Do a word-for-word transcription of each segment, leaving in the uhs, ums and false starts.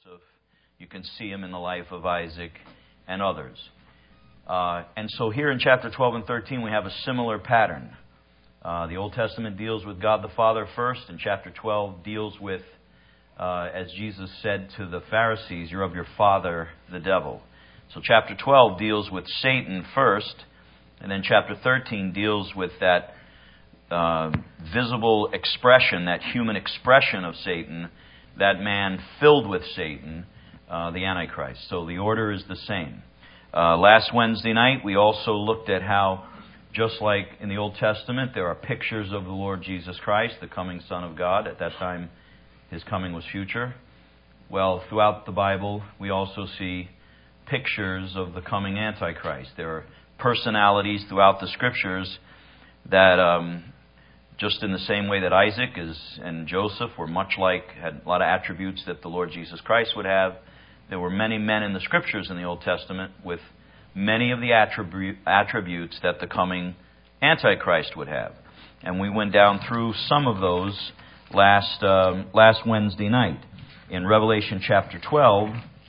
Joseph. You can see him in the life of Isaac and others. Uh, and so here in chapter twelve and thirteen we have a similar pattern. Uh, the Old Testament deals with God the Father first, and chapter twelve deals with, uh, as Jesus said to the Pharisees, "You're of your father, the devil." So chapter twelve deals with Satan first, and then chapter thirteen deals with that uh, visible expression, that human expression of Satan, that man filled with Satan, uh, the Antichrist. So the order is the same. Uh, last Wednesday night we also looked at how, just like in the Old Testament, there are pictures of the Lord Jesus Christ, the coming Son of God. At that time, His coming was future. Well, throughout the Bible, we also see pictures of the coming Antichrist. There are personalities throughout the Scriptures that, um, just in the same way that Isaac is and Joseph were much like, had a lot of attributes that the Lord Jesus Christ would have, there were many men in the Scriptures in the Old Testament with many of the attribu- attributes that the coming Antichrist would have. And we went down through some of those last um, last Wednesday night. In Revelation chapter twelve,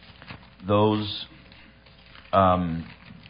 those um,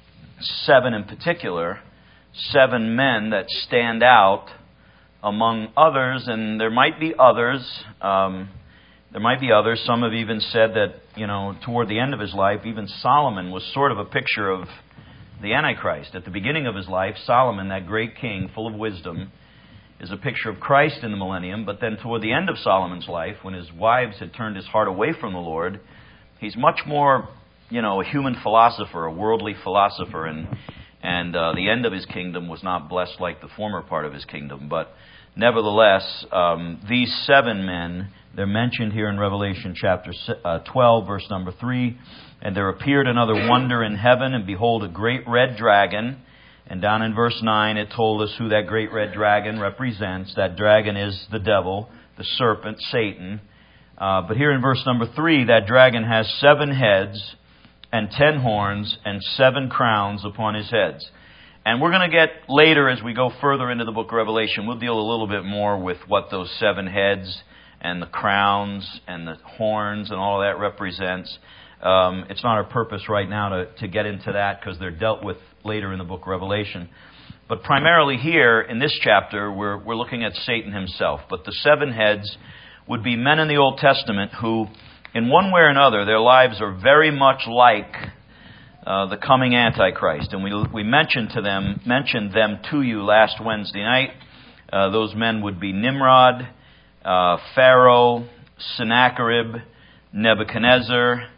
seven in particular, seven men that stand out among others, and there might be others, um, there might be others. Some have even said that, you know, toward the end of his life, even Solomon was sort of a picture of the Antichrist. At the beginning of his life, Solomon, that great king full of wisdom, is a picture of Christ in the millennium. But then toward the end of Solomon's life, when his wives had turned his heart away from the Lord, he's much more, you know, a human philosopher, a worldly philosopher, and and uh, the end of his kingdom was not blessed like the former part of his kingdom. But nevertheless, um, these seven men, they're mentioned here in Revelation chapter twelve, verse number three. "And there appeared another wonder in heaven, and behold, a great red dragon." And down in verse nine, it told us who that great red dragon represents. That dragon is the devil, the serpent, Satan. Uh, but here in verse number three, that dragon has seven heads and ten horns and seven crowns upon his heads. And we're going to get later, as we go further into the book of Revelation, we'll deal a little bit more with what those seven heads and the crowns and the horns and all that represents. Um, it's not our purpose right now to, to get into that, because they're dealt with later in the book of Revelation. But primarily here in this chapter, we're, we're looking at Satan himself. But the seven heads would be men in the Old Testament who, in one way or another, their lives are very much like uh, the coming Antichrist. And we we mentioned to them mentioned them to you last Wednesday night. Uh, those men would be Nimrod, uh, Pharaoh, Sennacherib, Nebuchadnezzar,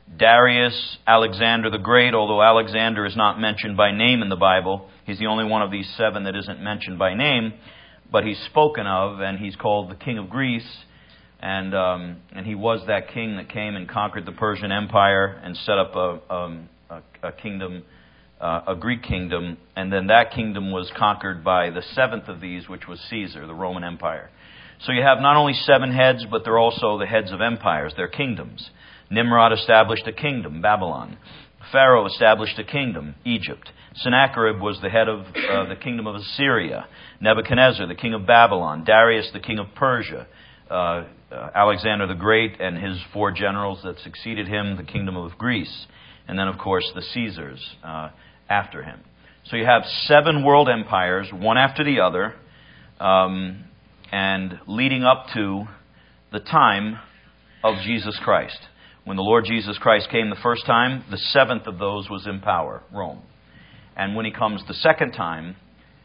Darius, Alexander the Great. Although Alexander is not mentioned by name in the Bible, he's the only one of these seven that isn't mentioned by name, but he's spoken of, and he's called the King of Greece. And um, and he was that king that came and conquered the Persian Empire and set up a, um, a, a kingdom, uh, a Greek kingdom. And then that kingdom was conquered by the seventh of these, which was Caesar, the Roman Empire. So you have not only seven heads, but they're also the heads of empires. They're kingdoms. Nimrod established a kingdom, Babylon. Pharaoh established a kingdom, Egypt. Sennacherib was the head of uh, the kingdom of Assyria. Nebuchadnezzar, the king of Babylon. Darius, the king of Persia. Uh, uh, Alexander the Great and his four generals that succeeded him, the kingdom of Greece. And then, of course, the Caesars uh, after him. So you have seven world empires, one after the other, um, and leading up to the time of Jesus Christ. When the Lord Jesus Christ came the first time, the seventh of those was in power, Rome. And when he comes the second time,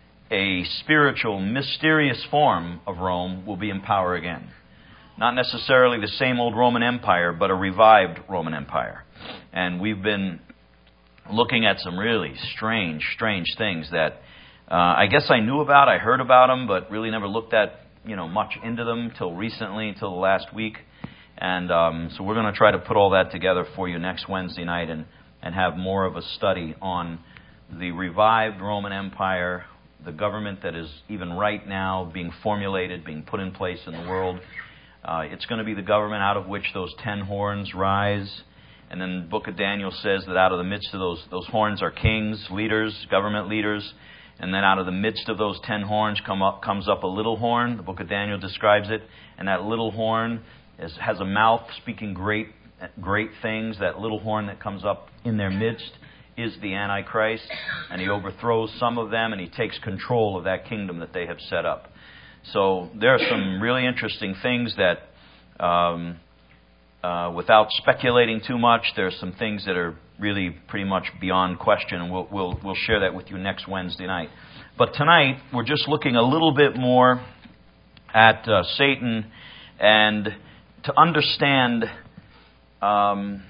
a spiritual, mysterious form of Rome will be in power again. Not necessarily the same old Roman Empire, but a revived Roman Empire. And we've been looking at some really strange, strange things that uh, I guess I knew about, I heard about them, but really never looked at, you know, much into them till recently, till the last week. And um, so we're going to try to put all that together for you next Wednesday night and, and have more of a study on the revived Roman Empire, the government that is even right now being formulated, being put in place in the world. Uh, it's going to be the government out of which those ten horns rise. And then the book of Daniel says that out of the midst of those, those horns are kings, leaders, government leaders. And then out of the midst of those ten horns come up, comes up a little horn. The book of Daniel describes it. And that little horn is, has a mouth speaking great great things, that little horn that comes up in their midst, is the Antichrist, and he overthrows some of them, and he takes control of that kingdom that they have set up. So there are some really interesting things that, um, uh, without speculating too much, there are some things that are really pretty much beyond question, and we'll, we'll, we'll share that with you next Wednesday night. But tonight, we're just looking a little bit more at uh, Satan, and to understand, um,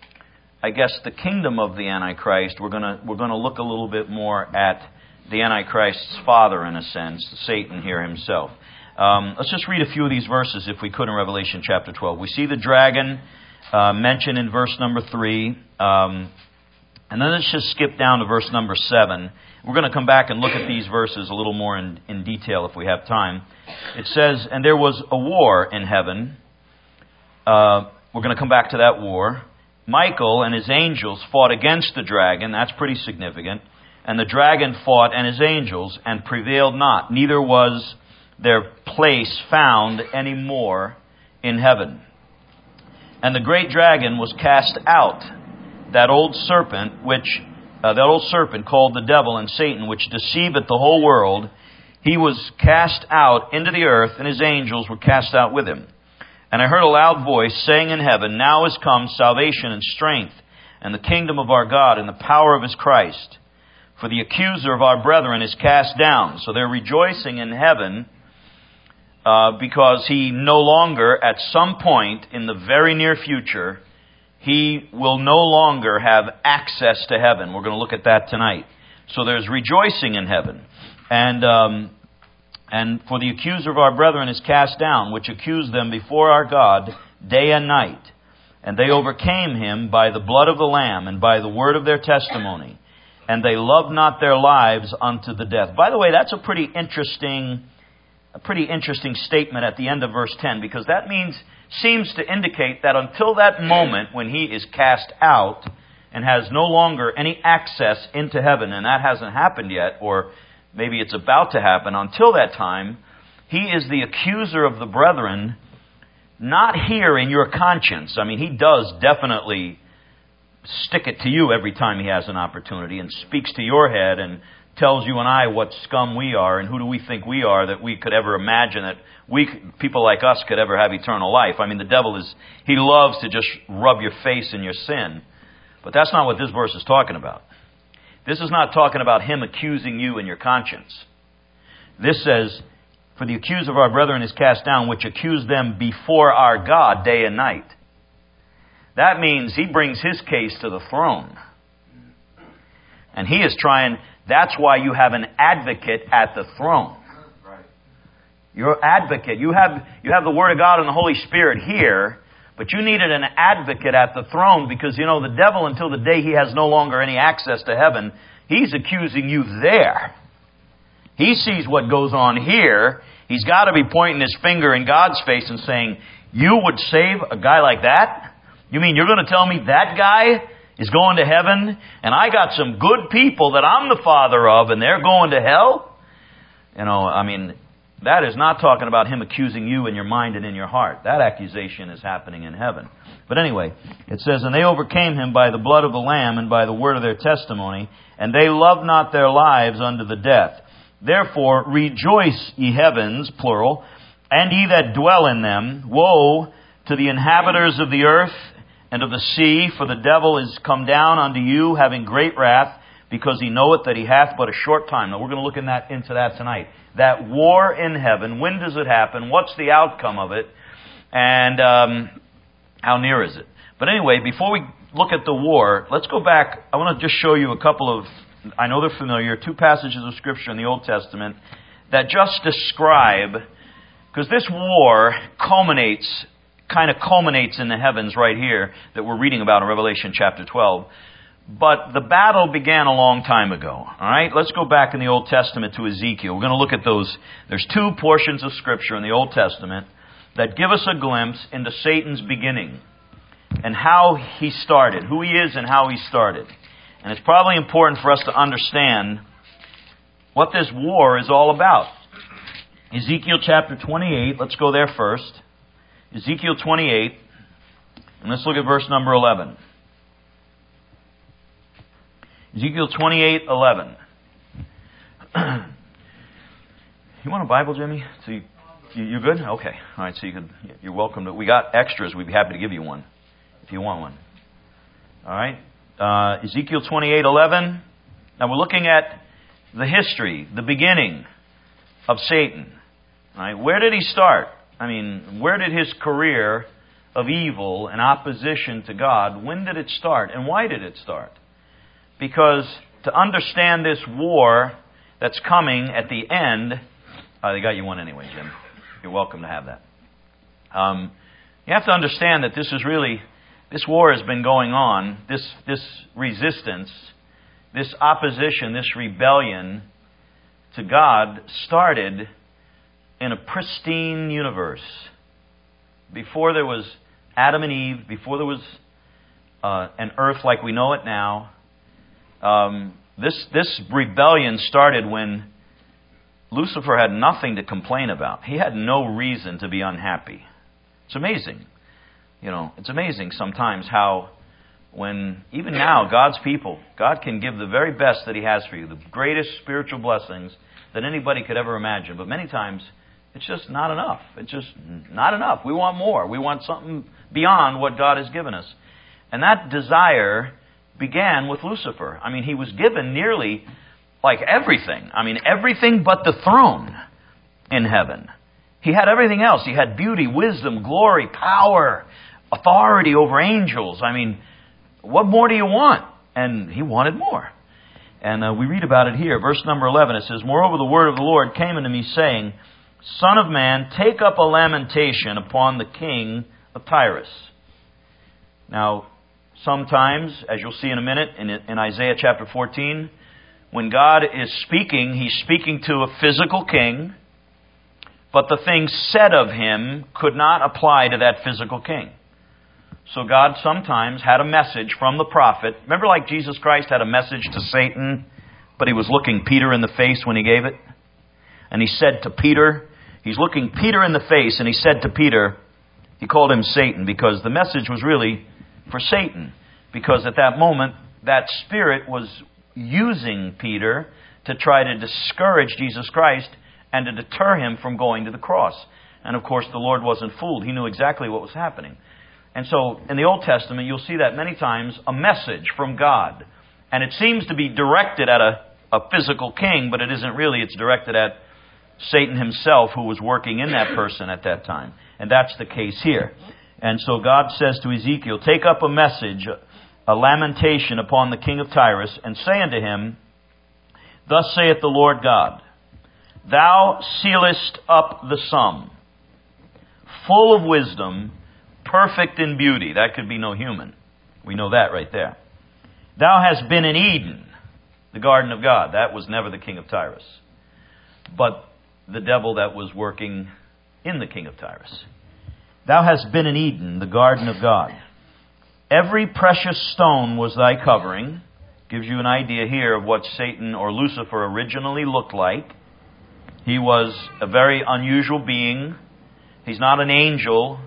I guess, the kingdom of the Antichrist, we're gonna we're gonna look a little bit more at the Antichrist's father, in a sense, Satan here himself. Um, let's just read a few of these verses, if we could, in Revelation chapter twelve. We see the dragon uh, mentioned in verse number three, um, and then let's just skip down to verse number seven. We're going to come back and look at these verses a little more in, in detail if we have time. It says, "And there was a war in heaven." Uh, we're going to come back to that war. "Michael and his angels fought against the dragon." That's pretty significant. "And the dragon fought and his angels, and prevailed not. Neither was their place found any more in heaven. And the great dragon was cast out, that old serpent, which uh, that old serpent called the devil and Satan, which deceiveth the whole world. He was cast out into the earth, and his angels were cast out with him. And I heard a loud voice saying in heaven, Now is come salvation and strength, and the kingdom of our God, and the power of his Christ. For the accuser of our brethren is cast down." So they're rejoicing in heaven uh, because he no longer, at some point in the very near future, he will no longer have access to heaven. We're going to look at that tonight. So there's rejoicing in heaven. And um, and for the accuser of our brethren is cast down, which accused them before our God day and night. And they overcame him by the blood of the Lamb and by the word of their testimony. And they loved not their lives unto the death. By the way, that's a pretty interesting, a pretty interesting statement at the end of verse ten, because that means, seems to indicate that until that moment when he is cast out and has no longer any access into heaven, and that hasn't happened yet, or maybe it's about to happen, until that time, he is the accuser of the brethren, not here in your conscience. I mean, he does definitely stick it to you every time he has an opportunity, and speaks to your head and tells you and I what scum we are and who do we think we are that we could ever imagine that we, people like us, could ever have eternal life. I mean, the devil is, he loves to just rub your face in your sin. But that's not what this verse is talking about. This is not talking about him accusing you in your conscience. This says, "For the accuser of our brethren is cast down, which accused them before our God day and night." That means he brings his case to the throne. And he is trying, that's why you have an advocate at the throne. Your advocate, you have, you have the Word of God and the Holy Spirit here, but you needed an advocate at the throne because, you know, the devil, until the day he has no longer any access to heaven, he's accusing you there. He sees what goes on here. He's got to be pointing his finger in God's face and saying, you would save a guy like that? You mean you're going to tell me that guy is going to heaven, and I got some good people that I'm the father of, and they're going to hell? You know, I mean, that is not talking about him accusing you in your mind and in your heart. That accusation is happening in heaven. But anyway, it says, "And they overcame him by the blood of the Lamb and by the word of their testimony, and they loved not their lives unto the death. Therefore rejoice, ye heavens," plural, "and ye that dwell in them. Woe to the inhabitants of the earth and of the sea, for the devil is come down unto you, having great wrath, because he knoweth that he hath but a short time." Now we're going to look in that, into that tonight. That war in heaven, when does it happen? What's the outcome of it? And um, how near is it? But anyway, before we look at the war, let's go back. I want to just show you a couple of, I know they're familiar, two passages of Scripture in the Old Testament that just describe, because this war culminates, kind of culminates in the heavens right here that we're reading about in Revelation chapter twelve. But the battle began a long time ago. All right, let's go back in the Old Testament to Ezekiel. We're going to look at those. There's two portions of Scripture in the Old Testament that give us a glimpse into Satan's beginning and how he started, who he is and how he started. And it's probably important for us to understand what this war is all about. Ezekiel chapter twenty-eight, let's go there first. Ezekiel twenty-eight, And let's look at verse number eleven. Ezekiel twenty-eight eleven. You want a Bible, Jimmy? So you, you you good? Okay. All right. So you could. You're welcome to. We got extras. We'd be happy to give you one if you want one. All right. Uh, Ezekiel twenty-eight eleven. Now we're looking at the history, the beginning of Satan. All right. Where did he start? I mean, where did his career of evil and opposition to God, when did it start? And why did it start? Because to understand this war that's coming at the end, uh, they got you one anyway, Jim. You're welcome to have that. Um, you have to understand that this is really, this war has been going on, this, this resistance, this opposition, this rebellion to God started in a pristine universe. Before there was Adam and Eve, before there was uh, an earth like we know it now, um, this this rebellion started when Lucifer had nothing to complain about. He had no reason to be unhappy. It's amazing. You know, it's amazing sometimes how when, even now, God's people, God can give the very best that He has for you, the greatest spiritual blessings that anybody could ever imagine. But many times, it's just not enough. It's just not enough. We want more. We want something beyond what God has given us. And that desire began with Lucifer. I mean, he was given nearly like everything. I mean, everything but the throne in heaven. He had everything else. He had beauty, wisdom, glory, power, authority over angels. I mean, what more do you want? And he wanted more. And uh, we read about it here. Verse number eleven, it says, "Moreover, the word of the Lord came unto me, saying, Son of man, take up a lamentation upon the king of Tyrus." Now, sometimes, as you'll see in a minute, in, in Isaiah chapter fourteen, when God is speaking, He's speaking to a physical king, but the things said of him could not apply to that physical king. So God sometimes had a message from the prophet. Remember, like Jesus Christ had a message to Satan, but He was looking Peter in the face when He gave it? And He said to Peter, He's looking Peter in the face, and He said to Peter, He called him Satan, because the message was really for Satan. Because at that moment, that spirit was using Peter to try to discourage Jesus Christ and to deter Him from going to the cross. And of course, the Lord wasn't fooled. He knew exactly what was happening. And so, in the Old Testament, you'll see that many times, a message from God. And it seems to be directed at a, a physical king, but it isn't really. It's directed at Satan himself, who was working in that person at that time. And that's the case here. And so God says to Ezekiel, "Take up a message, a lamentation upon the king of Tyrus, and say unto him, Thus saith the Lord God, Thou sealest up the sum, full of wisdom, perfect in beauty." That could be no human. We know that right there. "Thou hast been in Eden," the garden of God. That was never the king of Tyrus, but the devil that was working in the king of Tyrus. "Thou hast been in Eden, the garden of God. Every precious stone was thy covering." Gives you an idea here of what Satan or Lucifer originally looked like. He was a very unusual being. He's not an angel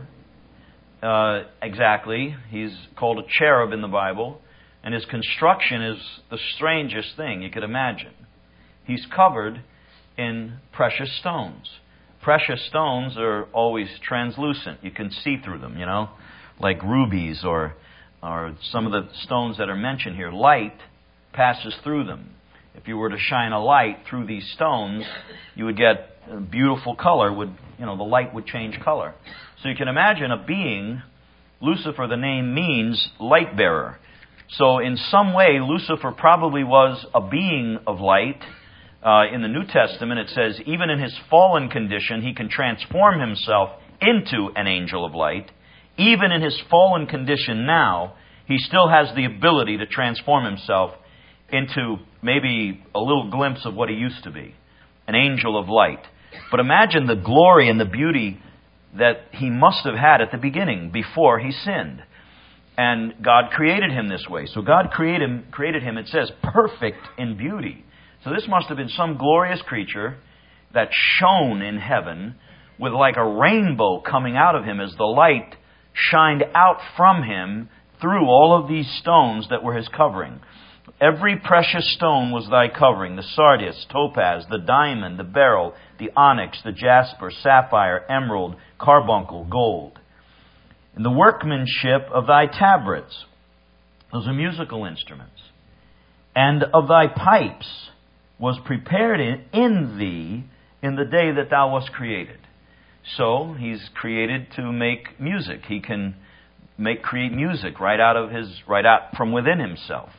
uh, exactly. He's called a cherub in the Bible. And his construction is the strangest thing you could imagine. He's covered in precious stones. Precious stones are always translucent. You can see through them, you know, like rubies or or some of the stones that are mentioned here. Light passes through them. If you were to shine a light through these stones, you would get a beautiful color. Would you know, the light would change color. So you can imagine a being. Lucifer, the name means light bearer. So in some way, Lucifer probably was a being of light. Uh, in the New Testament, it says, even in his fallen condition, he can transform himself into an angel of light. Even in his fallen condition now, he still has the ability to transform himself into maybe a little glimpse of what he used to be, an angel of light. But imagine the glory and the beauty that he must have had at the beginning, before he sinned. And God created him this way. So God created him, created him, it says, perfect in beauty. So this must have been some glorious creature that shone in heaven with like a rainbow coming out of him as the light shined out from him through all of these stones that were his covering. Every precious stone was thy covering, the sardius, topaz, the diamond, the beryl, the onyx, the jasper, sapphire, emerald, carbuncle, gold. And the workmanship of thy tabrets, those are musical instruments, and of thy pipes was prepared in, in thee in the day that thou wast created. So he's created to make music. He can make create music right out of his right out from within himself.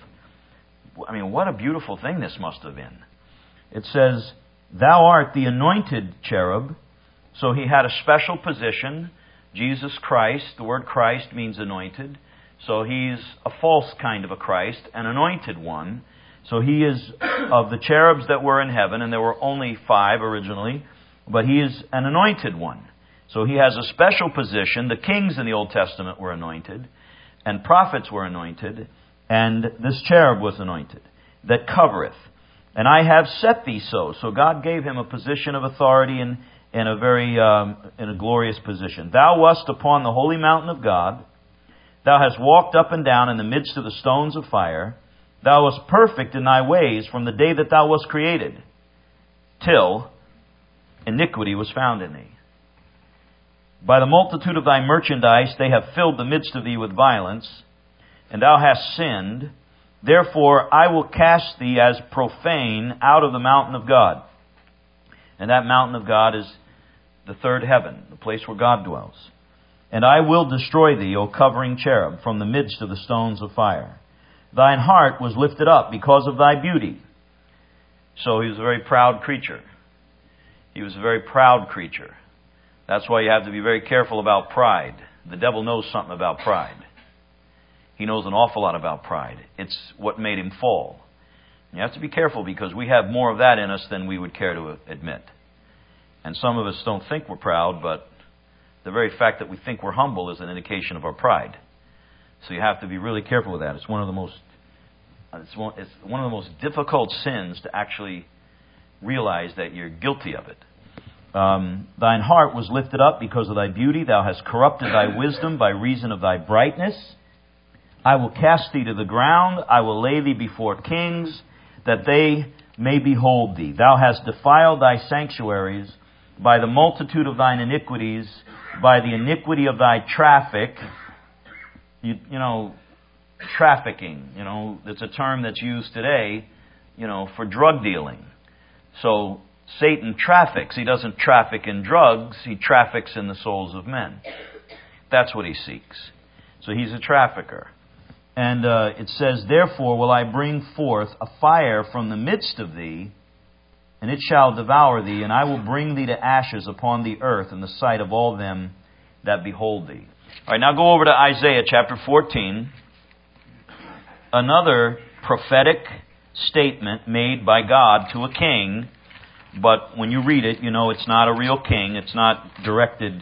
I mean, what a beautiful thing this must have been. It says, thou art the anointed cherub. So he had a special position. Jesus Christ, the word Christ means anointed. So he's a false kind of a Christ, an anointed one. So he is of the cherubs that were in heaven, and there were only five originally, but he is an anointed one. So he has a special position. The kings in the Old Testament were anointed, and prophets were anointed, and this cherub was anointed, that covereth. And I have set thee so. So God gave him a position of authority in, in a very um, in a glorious position. Thou wast upon the holy mountain of God. Thou hast walked up and down in the midst of the stones of fire. Thou wast perfect in thy ways from the day that thou wast created, till iniquity was found in thee. By the multitude of thy merchandise they have filled the midst of thee with violence, and thou hast sinned. Therefore I will cast thee as profane out of the mountain of God. And that mountain of God is the third heaven, the place where God dwells. And I will destroy thee, O covering cherub, from the midst of the stones of fire. Thine heart was lifted up because of thy beauty. So he was a very proud creature. He was a very proud creature. That's why you have to be very careful about pride. The devil knows something about pride. He knows an awful lot about pride. It's what made him fall. You have to be careful because we have more of that in us than we would care to admit. And some of us don't think we're proud, but the very fact that we think we're humble is an indication of our pride. So you have to be really careful with that. It's one of the most it's one, it's one of the most difficult sins to actually realize that you're guilty of it. Um, thine heart was lifted up because of thy beauty. Thou hast corrupted thy wisdom by reason of thy brightness. I will cast thee to the ground. I will lay thee before kings, that they may behold thee. Thou hast defiled thy sanctuaries by the multitude of thine iniquities, by the iniquity of thy traffic. You, you know, trafficking, you know, it's a term that's used today, you know, for drug dealing. So Satan traffics. He doesn't traffic in drugs. He traffics in the souls of men. That's what he seeks. So he's a trafficker. And uh, it says, therefore will I bring forth a fire from the midst of thee, and it shall devour thee, and I will bring thee to ashes upon the earth in the sight of all them that behold thee. All right, now go over to Isaiah chapter fourteen. Another prophetic statement made by God to a king, but when you read it, you know it's not a real king. It's not directed.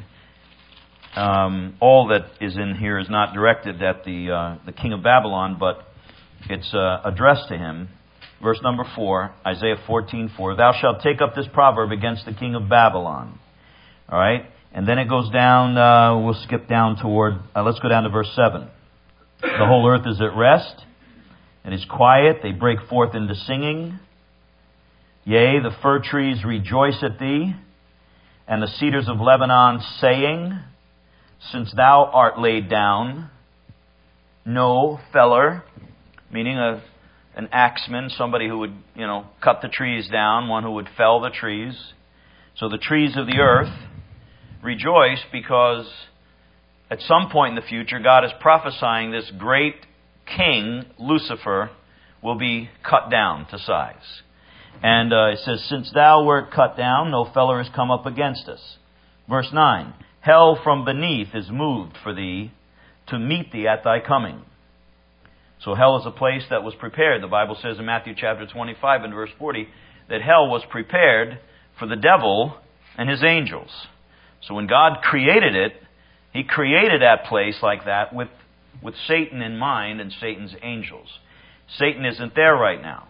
Um, all that is in here is not directed at the uh, the king of Babylon, but it's uh, addressed to him. Verse number four, Isaiah fourteen four. Thou shalt take up this proverb against the king of Babylon. All right, and then it goes down. Uh, we'll skip down toward. Uh, let's go down to verse seven. The whole earth is at rest, and is quiet. They break forth into singing. Yea, the fir trees rejoice at thee, and the cedars of Lebanon, saying, since thou art laid down, no feller, meaning a an axeman, somebody who would, you know, cut the trees down, one who would fell the trees. So the trees of the earth rejoice because at some point in the future, God is prophesying this great king, Lucifer, will be cut down to size. And uh, it says, since thou wert cut down, no feller has come up against us. Verse nine, hell from beneath is moved for thee to meet thee at thy coming. So hell is a place that was prepared. The Bible says in Matthew chapter twenty-five and verse forty that hell was prepared for the devil and his angels. So when God created it, He created that place like that with, with Satan in mind and Satan's angels. Satan isn't there right now.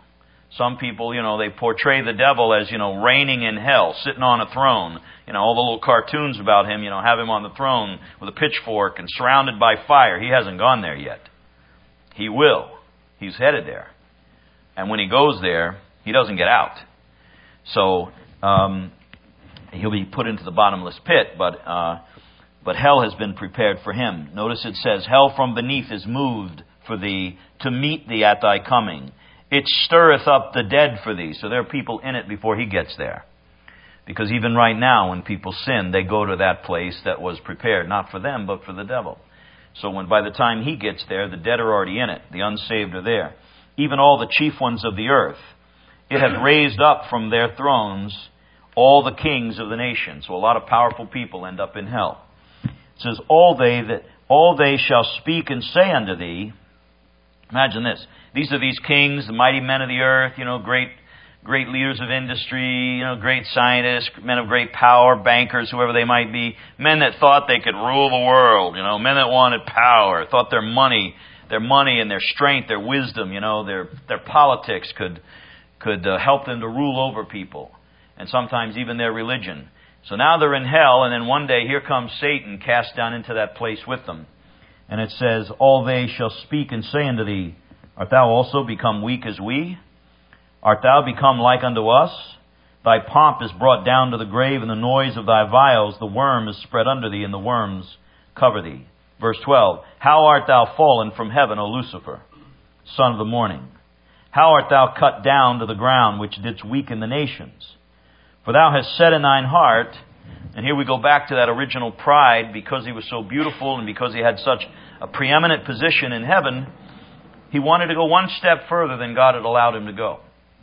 Some people, you know, they portray the devil as, you know, reigning in hell, sitting on a throne. You know, all the little cartoons about him, you know, have him on the throne with a pitchfork and surrounded by fire. He hasn't gone there yet. He will. He's headed there. And when he goes there, he doesn't get out. So, um, he'll be put into the bottomless pit, but, uh, but hell has been prepared for him. Notice it says, hell from beneath is moved for thee to meet thee at thy coming. It stirreth up the dead for thee. So there are people in it before he gets there. Because even right now, when people sin, they go to that place that was prepared, not for them, but for the devil. So when by the time he gets there, the dead are already in it. The unsaved are there. Even all the chief ones of the earth. It hath raised up from their thrones all the kings of the nations. So a lot of powerful people end up in hell. It says, all they that all they shall speak and say unto thee. Imagine this. These are these kings, the mighty men of the earth, you know, great great leaders of industry, you know, great scientists, men of great power, bankers, whoever they might be, men that thought they could rule the world, you know, men that wanted power, thought their money, their money and their strength, their wisdom, you know, their their politics could could uh, help them to rule over people, and sometimes even their religion. So now they're in hell, and then one day here comes Satan cast down into that place with them. And it says, all they shall speak and say unto thee, art thou also become weak as we? Art thou become like unto us? Thy pomp is brought down to the grave, and the noise of thy vials, the worm is spread under thee, and the worms cover thee. Verse twelve, how art thou fallen from heaven, O Lucifer, son of the morning? How art thou cut down to the ground, which didst weaken the nations? For thou hast said in thine heart, and here we go back to that original pride, because he was so beautiful and because he had such a preeminent position in heaven, he wanted to go one step further than God had allowed him to go.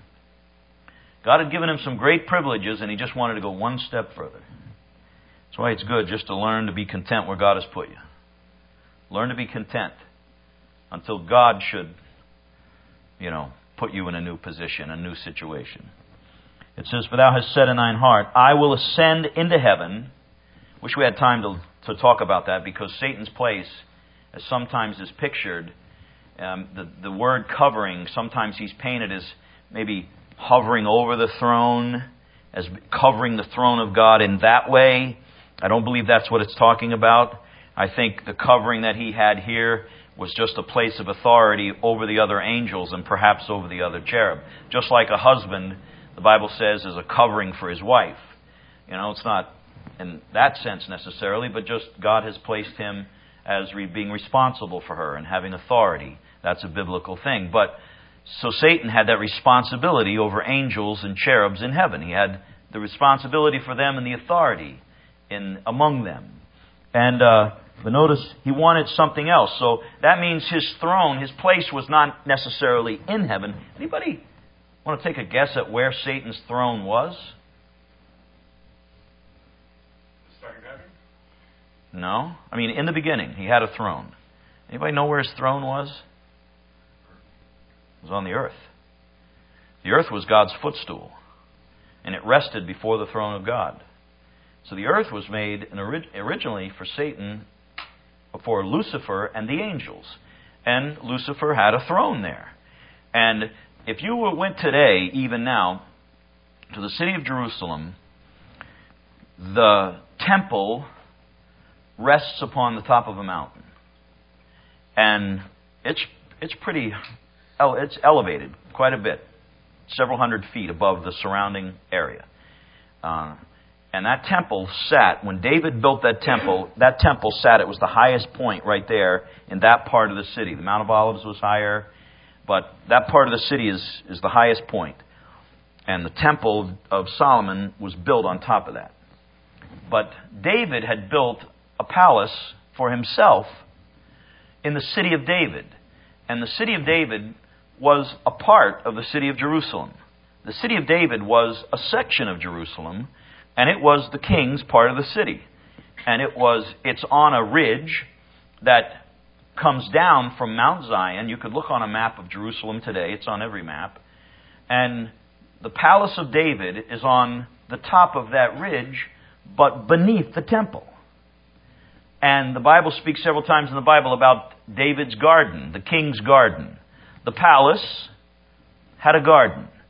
God had given him some great privileges, and he just wanted to go one step further. That's why it's good just to learn to be content where God has put you. Learn to be content until God should, you know, put you in a new position, a new situation. It says, for thou hast said in thine heart, I will ascend into heaven. Wish we had time to, to talk about that, because Satan's place, as sometimes is pictured, um, the, the word covering, sometimes he's painted as maybe hovering over the throne, as covering the throne of God in that way. I don't believe that's what it's talking about. I think the covering that he had here was just a place of authority over the other angels and perhaps over the other cherub. Just like a husband, the Bible says, is a covering for his wife. You know, it's not in that sense necessarily, but just God has placed him as re- being responsible for her and having authority. That's a biblical thing. But so Satan had that responsibility over angels and cherubs in heaven. He had the responsibility for them and the authority in among them. And uh, but notice he wanted something else. So that means his throne, his place was not necessarily in heaven. Anybody want to take a guess at where Satan's throne was? Second heaven? No. I mean, in the beginning, he had a throne. Anybody know where his throne was? It was on the earth. The earth was God's footstool, and it rested before the throne of God. So the earth was made originally for Satan, for Lucifer and the angels. And Lucifer had a throne there. And if you went today, even now, to the city of Jerusalem, the temple rests upon the top of a mountain. And it's it's pretty, it's elevated quite a bit, several hundred feet above the surrounding area. Uh, and that temple sat, when David built that temple, that temple sat, it was the highest point right there in that part of the city. The Mount of Olives was higher, but that part of the city is, is the highest point. And the temple of Solomon was built on top of that. But David had built a palace for himself in the city of David. And the city of David was a part of the city of Jerusalem. The city of David was a section of Jerusalem, and it was the king's part of the city. And it was, it's on a ridge that comes down from Mount Zion. You could look on a map of Jerusalem today. It's on every map. And the palace of David is on the top of that ridge, but beneath the temple. And the Bible speaks several times in the Bible about David's garden, the king's garden. The palace had a garden.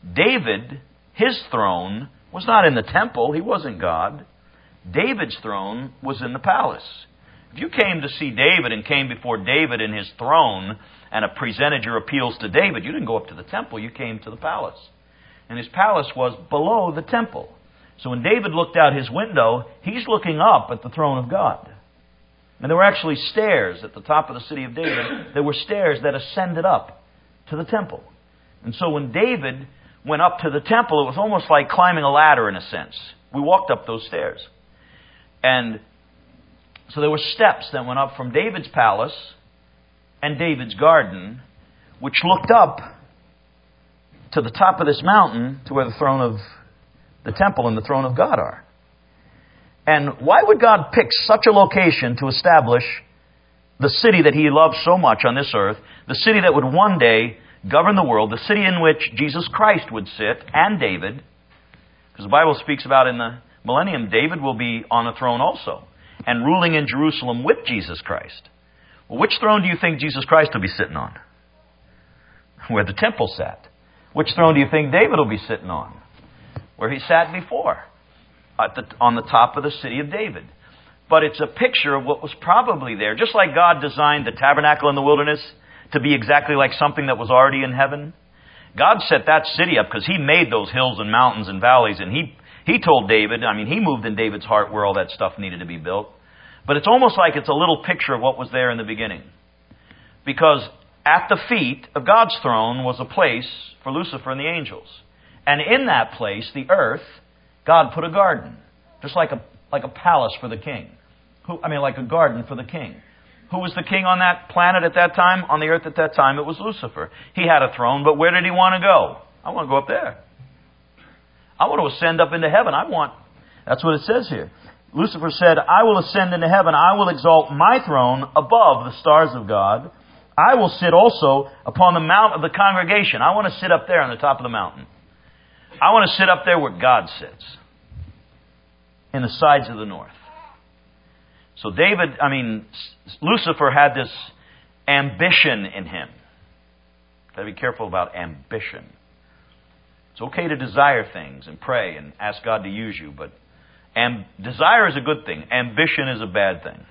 David, his throne, was not in the temple. He wasn't God. David's throne was in the palace. If you came to see David and came before David in his throne and presented your appeals to David, you didn't go up to the temple, you came to the palace. And his palace was below the temple. So when David looked out his window, he's looking up at the throne of God. And there were actually stairs at the top of the city of David. There were stairs that ascended up to the temple. And so when David went up to the temple, it was almost like climbing a ladder in a sense. We walked up those stairs. And so there were steps that went up from David's palace and David's garden, which looked up to the top of this mountain to where the throne of the temple and the throne of God are. And why would God pick such a location to establish the city that He loves so much on this earth, the city that would one day govern the world, the city in which Jesus Christ would sit, and David? Because the Bible speaks about in the millennium, David will be on a throne also, and ruling in Jerusalem with Jesus Christ. Well, which throne do you think Jesus Christ will be sitting on? Where the temple sat. Which throne do you think David will be sitting on? Where he sat before, at the, on the top of the city of David. But it's a picture of what was probably there. Just like God designed the tabernacle in the wilderness to be exactly like something that was already in heaven. God set that city up because He made those hills and mountains and valleys. And He, he told David, I mean, He moved in David's heart where all that stuff needed to be built. But it's almost like it's a little picture of what was there in the beginning. Because at the feet of God's throne was a place for Lucifer and the angels. And in that place, the earth, God put a garden. Just like a like a palace for the king. Who, I mean, like a garden for the king. Who was the king on that planet at that time? On the earth at that time, it was Lucifer. He had a throne, but where did he want to go? I want to go up there. I want to ascend up into heaven. I want... That's what it says here. Lucifer said, I will ascend into heaven. I will exalt my throne above the stars of God. I will sit also upon the mount of the congregation. I want to sit up there on the top of the mountain. I want to sit up there where God sits. In the sides of the north. So David, I mean, Lucifer had this ambition in him. Got to be careful about ambition. It's okay to desire things and pray and ask God to use you, but am- desire is a good thing. Ambition is a bad thing.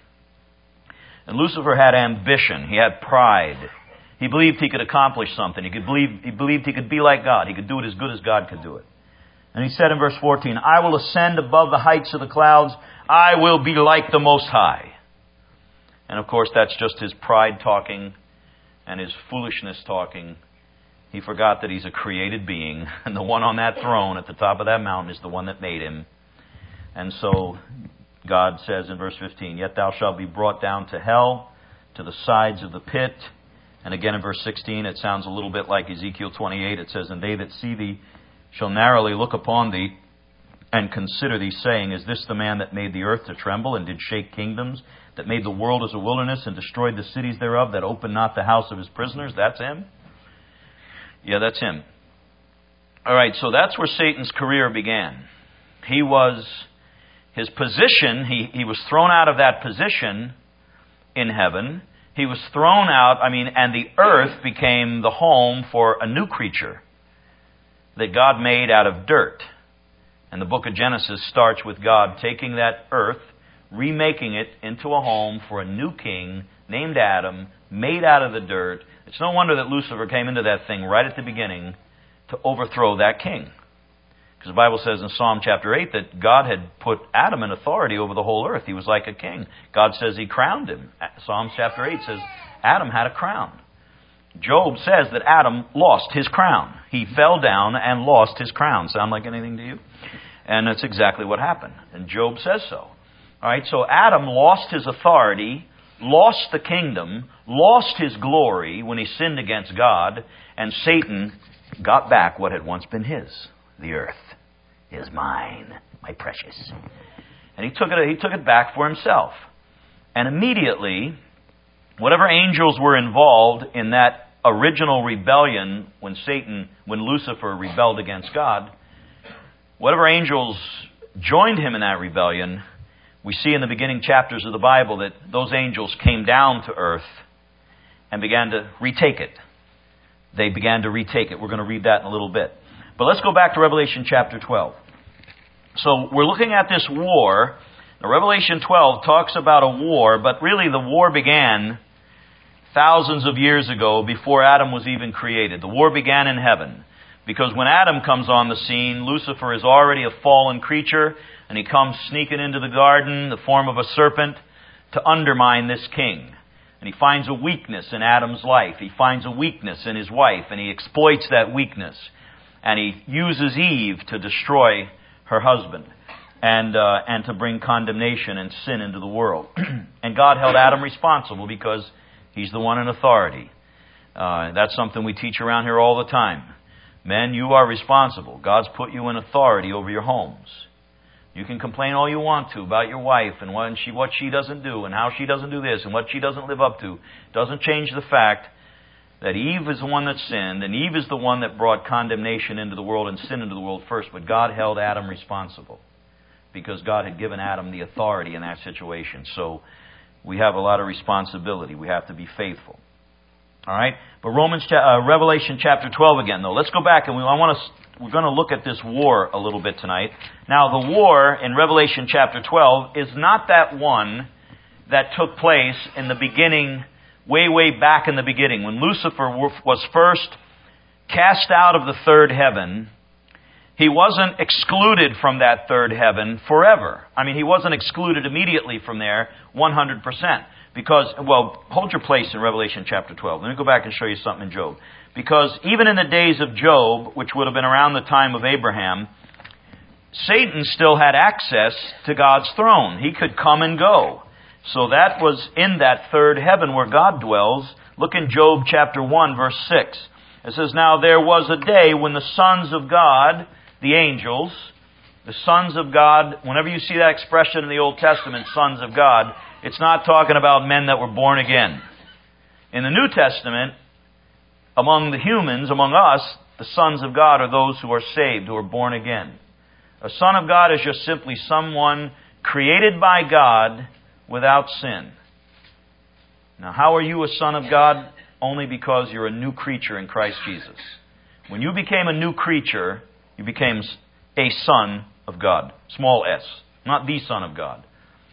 And Lucifer had ambition. He had pride. He believed he could accomplish something. He could believe, he believed he could be like God. He could do it as good as God could do it. And he said in verse fourteen, I will ascend above the heights of the clouds. I will be like the Most High. And of course, that's just his pride talking and his foolishness talking. He forgot that he's a created being. And the one on that throne at the top of that mountain is the one that made him. And so God says in verse fifteen, Yet thou shalt be brought down to hell, to the sides of the pit. And again in verse sixteen, it sounds a little bit like Ezekiel twenty-eight. It says, And they that see thee shall narrowly look upon thee and consider thee, saying, Is this the man that made the earth to tremble and did shake kingdoms, that made the world as a wilderness and destroyed the cities thereof, that opened not the house of his prisoners? That's him? Yeah, that's him. All right, so that's where Satan's career began. He was, his position, he, he was thrown out of that position in heaven. He was thrown out, I mean, and the earth became the home for a new creature that God made out of dirt. And the book of Genesis starts with God taking that earth, remaking it into a home for a new king named Adam, made out of the dirt. It's no wonder that Lucifer came into that thing right at the beginning to overthrow that king. Because the Bible says in Psalm chapter eight that God had put Adam in authority over the whole earth. He was like a king. God says He crowned him. Psalm chapter eight says Adam had a crown. Job says that Adam lost his crown. He fell down and lost his crown. Sound like anything to you? And that's exactly what happened. And Job says so. All right, so Adam lost his authority, lost the kingdom, lost his glory when he sinned against God, and Satan got back what had once been his. The earth is mine, my precious. And he took it, he took it back for himself. And immediately, whatever angels were involved in that original rebellion when Satan, when Lucifer rebelled against God, whatever angels joined him in that rebellion, we see in the beginning chapters of the Bible that those angels came down to earth and began to retake it. They began to retake it. We're going to read that in a little bit. But let's go back to Revelation chapter twelve. So we're looking at this war. Now, Revelation twelve talks about a war, but really the war began thousands of years ago before Adam was even created. The war began in heaven. Because when Adam comes on the scene, Lucifer is already a fallen creature, and he comes sneaking into the garden, the form of a serpent, to undermine this king. And he finds a weakness in Adam's life. He finds a weakness in his wife, and he exploits that weakness. And he uses Eve to destroy her husband and uh, and to bring condemnation and sin into the world. And God held Adam responsible because he's the one in authority. Uh, that's something we teach around here all the time. Men, you are responsible. God's put you in authority over your homes. You can complain all you want to about your wife and what she, what she doesn't do and how she doesn't do this and what she doesn't live up to. It doesn't change the fact that Eve is the one that sinned, and Eve is the one that brought condemnation into the world and sin into the world first. But God held Adam responsible because God had given Adam the authority in that situation. So we have a lot of responsibility. We have to be faithful. All right, but Romans, uh, Revelation chapter twelve again, though. Let's go back, and we, I want to. We're going to look at this war a little bit tonight. Now, the war in Revelation chapter twelve is not that one that took place in the beginning, way, way back in the beginning, when Lucifer was first cast out of the third heaven. He wasn't excluded from that third heaven forever. I mean, he wasn't excluded immediately from there, one hundred percent. Because, well, hold your place in Revelation chapter twelve. Let me go back and show you something in Job. Because even in the days of Job, which would have been around the time of Abraham, Satan still had access to God's throne. He could come and go. So that was in that third heaven where God dwells. Look in Job chapter one, verse six. It says, "Now there was a day when the sons of God," the angels, the sons of God, whenever you see that expression in the Old Testament, sons of God, it's not talking about men that were born again. In the New Testament, among the humans, among us, the sons of God are those who are saved, who are born again. A son of God is just simply someone created by God without sin. Now, how are you a son of God? Only because you're a new creature in Christ Jesus. When you became a new creature, you became a son of God. Small s. Not the son of God.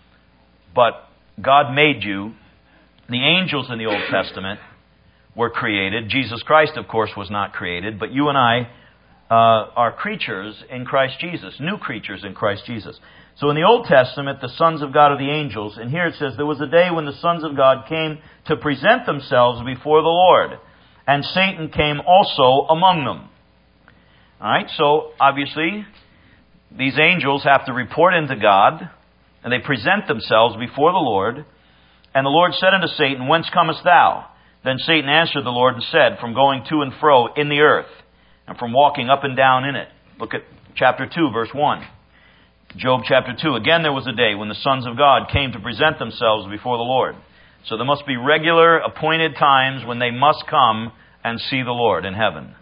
But God made you. The angels in the Old Testament were created. Jesus Christ, of course, was not created. But you and I uh, are creatures in Christ Jesus. New creatures in Christ Jesus. So in the Old Testament, the sons of God are the angels. And here it says, there was a day when the sons of God came to present themselves before the Lord. And Satan came also among them. All right, so obviously, these angels have to report into God. And they present themselves before the Lord. And the Lord said unto Satan, "Whence comest thou?" Then Satan answered the Lord and said, "From going to and fro in the earth, and from walking up and down in it." Look at chapter two, verse one. Job chapter two. "Again there was a day when the sons of God came to present themselves before the Lord." So there must be regular appointed times when they must come and see the Lord in heaven.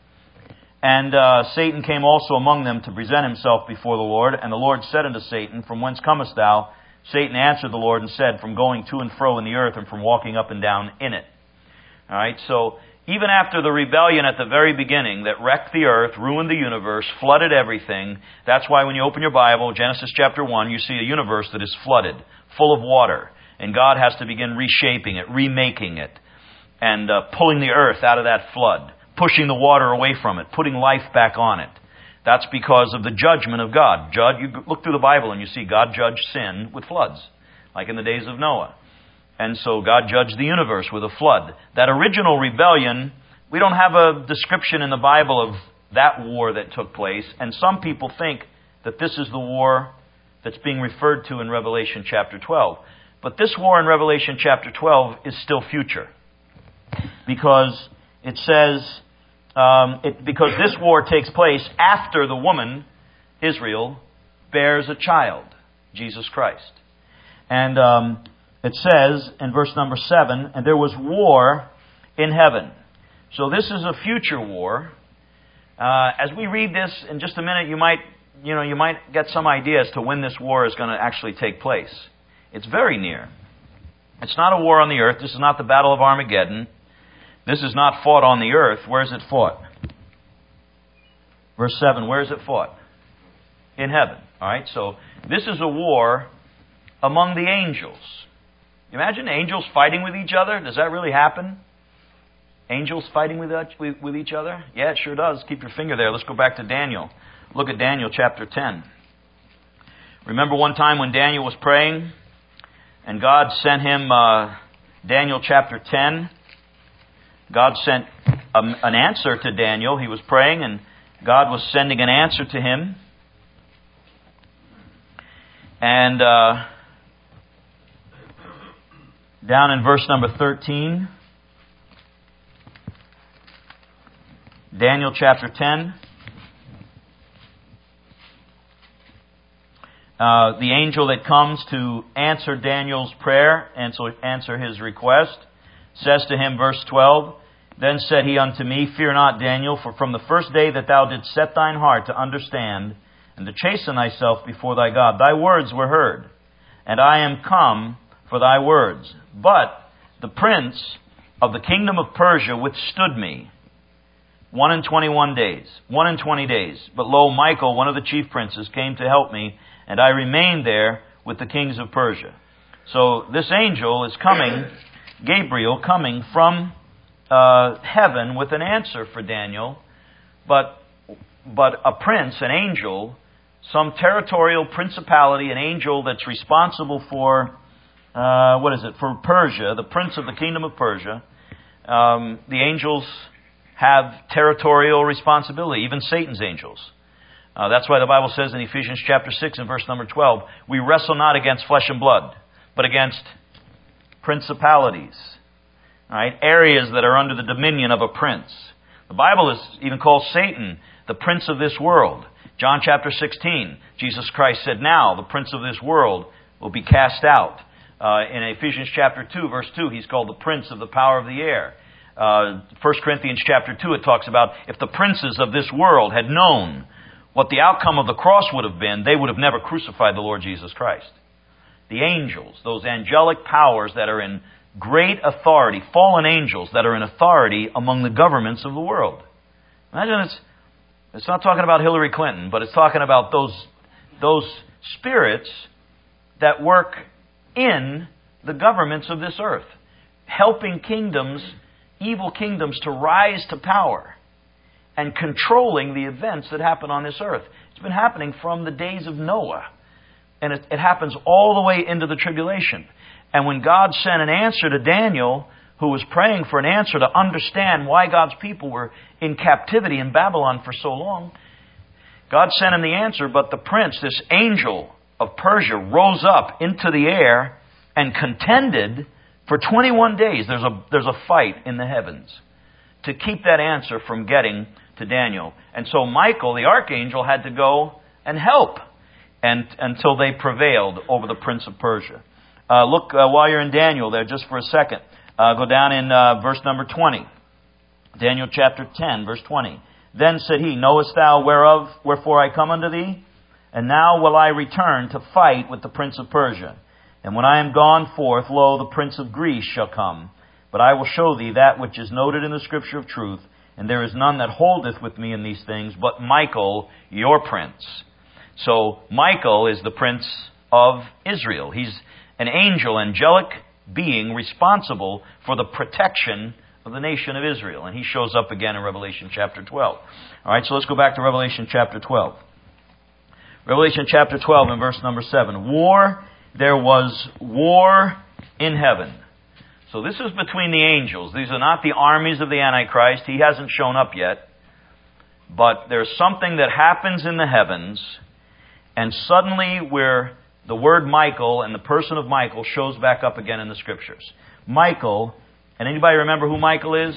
And uh, Satan came also among them to present himself before the Lord. And the Lord said unto Satan, "From whence comest thou?" Satan answered the Lord and said, "From going to and fro in the earth and from walking up and down in it." All right, so even after the rebellion at the very beginning that wrecked the earth, ruined the universe, flooded everything, that's why when you open your Bible, Genesis chapter one, you see a universe that is flooded, full of water. And God has to begin reshaping it, remaking it, and uh, pulling the earth out of that flood. Pushing the water away from it, putting life back on it. That's because of the judgment of God. Judge, you look through the Bible and you see God judged sin with floods, like in the days of Noah. And so God judged the universe with a flood. That original rebellion, we don't have a description in the Bible of that war that took place. And some people think that this is the war that's being referred to in Revelation chapter twelve. But this war in Revelation chapter twelve is still future. Because it says, um, it, because this war takes place after the woman, Israel, bears a child, Jesus Christ. And um, it says in verse number seven, "And there was war in heaven." So this is a future war. Uh, as we read this in just a minute, you might, you know, you might get some idea as to when this war is going to actually take place. It's very near. It's not a war on the earth. This is not the Battle of Armageddon. This is not fought on the earth. Where is it fought? Verse seven, where is it fought? In heaven. All right, so this is a war among the angels. Imagine angels fighting with each other. Does that really happen? Angels fighting with, with, with each other? Yeah, it sure does. Keep your finger there. Let's go back to Daniel. Look at Daniel chapter ten. Remember one time when Daniel was praying and God sent him, uh, Daniel chapter ten. God sent a, an answer to Daniel. He was praying and God was sending an answer to him. And uh, down in verse number thirteen, Daniel chapter ten, uh, the angel that comes to answer Daniel's prayer and so answer his request says to him, verse twelve, Then said he unto me, Fear not, Daniel, for from the first day that thou didst set thine heart to understand and to chasten thyself before thy God, thy words were heard, and I am come for thy words. But the prince of the kingdom of Persia withstood me one and twenty-one days, one and twenty days. But lo, Michael, one of the chief princes, came to help me, and I remained there with the kings of Persia. So this angel is coming, Gabriel, coming from uh, heaven with an answer for Daniel, but but a prince, an angel, some territorial principality, an angel that's responsible for, uh, what is it, for Persia, the prince of the kingdom of Persia. Um, the angels have territorial responsibility, even Satan's angels. Uh, that's why the Bible says in Ephesians chapter six and verse number twelve, we wrestle not against flesh and blood, but against principalities, all right, areas that are under the dominion of a prince. The Bible is even calls Satan the prince of this world. John chapter sixteen, Jesus Christ said, Now the prince of this world will be cast out. Uh, in Ephesians chapter two, verse two, he's called the prince of the power of the air. Uh, First Corinthians chapter two, it talks about if the princes of this world had known what the outcome of the cross would have been, they would have never crucified the Lord Jesus Christ. The angels, those angelic powers that are in great authority, fallen angels that are in authority among the governments of the world. Imagine it's It's not talking about Hillary Clinton, but it's talking about those, those spirits that work in the governments of this earth, helping kingdoms, evil kingdoms, to rise to power and controlling the events that happen on this earth. It's been happening from the days of Noah, and it, it happens all the way into the tribulation. And when God sent an answer to Daniel, who was praying for an answer to understand why God's people were in captivity in Babylon for so long, God sent him the answer, but the prince, this angel of Persia, rose up into the air and contended for twenty-one days. There's a, there's a fight in the heavens to keep that answer from getting to Daniel. And so Michael, the archangel, had to go and help and until they prevailed over the prince of Persia. Uh, look, uh, while you're in Daniel there, just for a second. Uh, go down in uh, verse number twenty. Daniel chapter ten, verse twenty. Then said he, Knowest thou whereof, wherefore I come unto thee? And now will I return to fight with the prince of Persia. And when I am gone forth, lo, the prince of Greece shall come. But I will show thee that which is noted in the scripture of truth. And there is none that holdeth with me in these things, but Michael, your prince. So Michael is the prince of Israel. He's an angel, angelic being responsible for the protection of the nation of Israel. And he shows up again in Revelation chapter twelve. All right, so let's go back to Revelation chapter twelve. Revelation chapter twelve and verse number seven. War, there was war in heaven. So this is between the angels. These are not the armies of the Antichrist. He hasn't shown up yet. But there's something that happens in the heavens, and suddenly we're the word Michael and the person of Michael shows back up again in the Scriptures. Michael, and anybody remember who Michael is?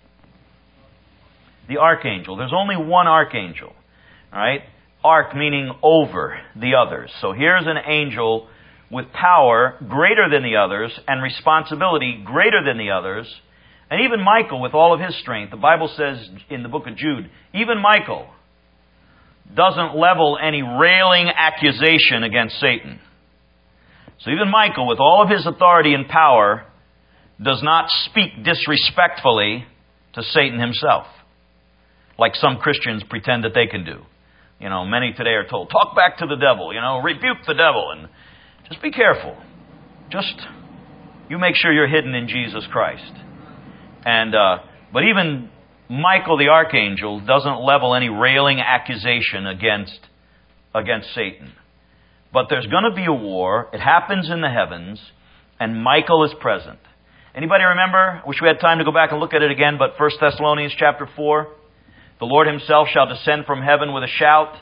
The archangel. There's only one archangel. All right? Arch meaning over the others. So here's an angel with power greater than the others and responsibility greater than the others. And even Michael with all of his strength. The Bible says in the book of Jude, even Michael doesn't level any railing accusation against Satan. So even Michael, with all of his authority and power, does not speak disrespectfully to Satan himself. like some Christians pretend that they can do. You know, many today are told, talk back to the devil, you know, rebuke the devil. And just be careful. Just, you make sure you're hidden in Jesus Christ. And, uh, but even Michael the archangel doesn't level any railing accusation against, against Satan. But there's going to be a war. It happens in the heavens, and Michael is present. Anybody remember? I wish we had time to go back and look at it again, but First Thessalonians chapter four. The Lord himself shall descend from heaven with a shout,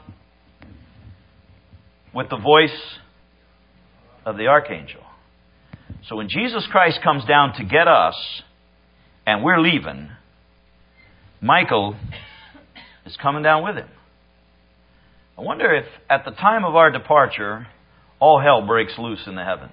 with the voice of the archangel. So when Jesus Christ comes down to get us, and we're leaving, Michael is coming down with him. I wonder if at the time of our departure, all hell breaks loose in the heavens.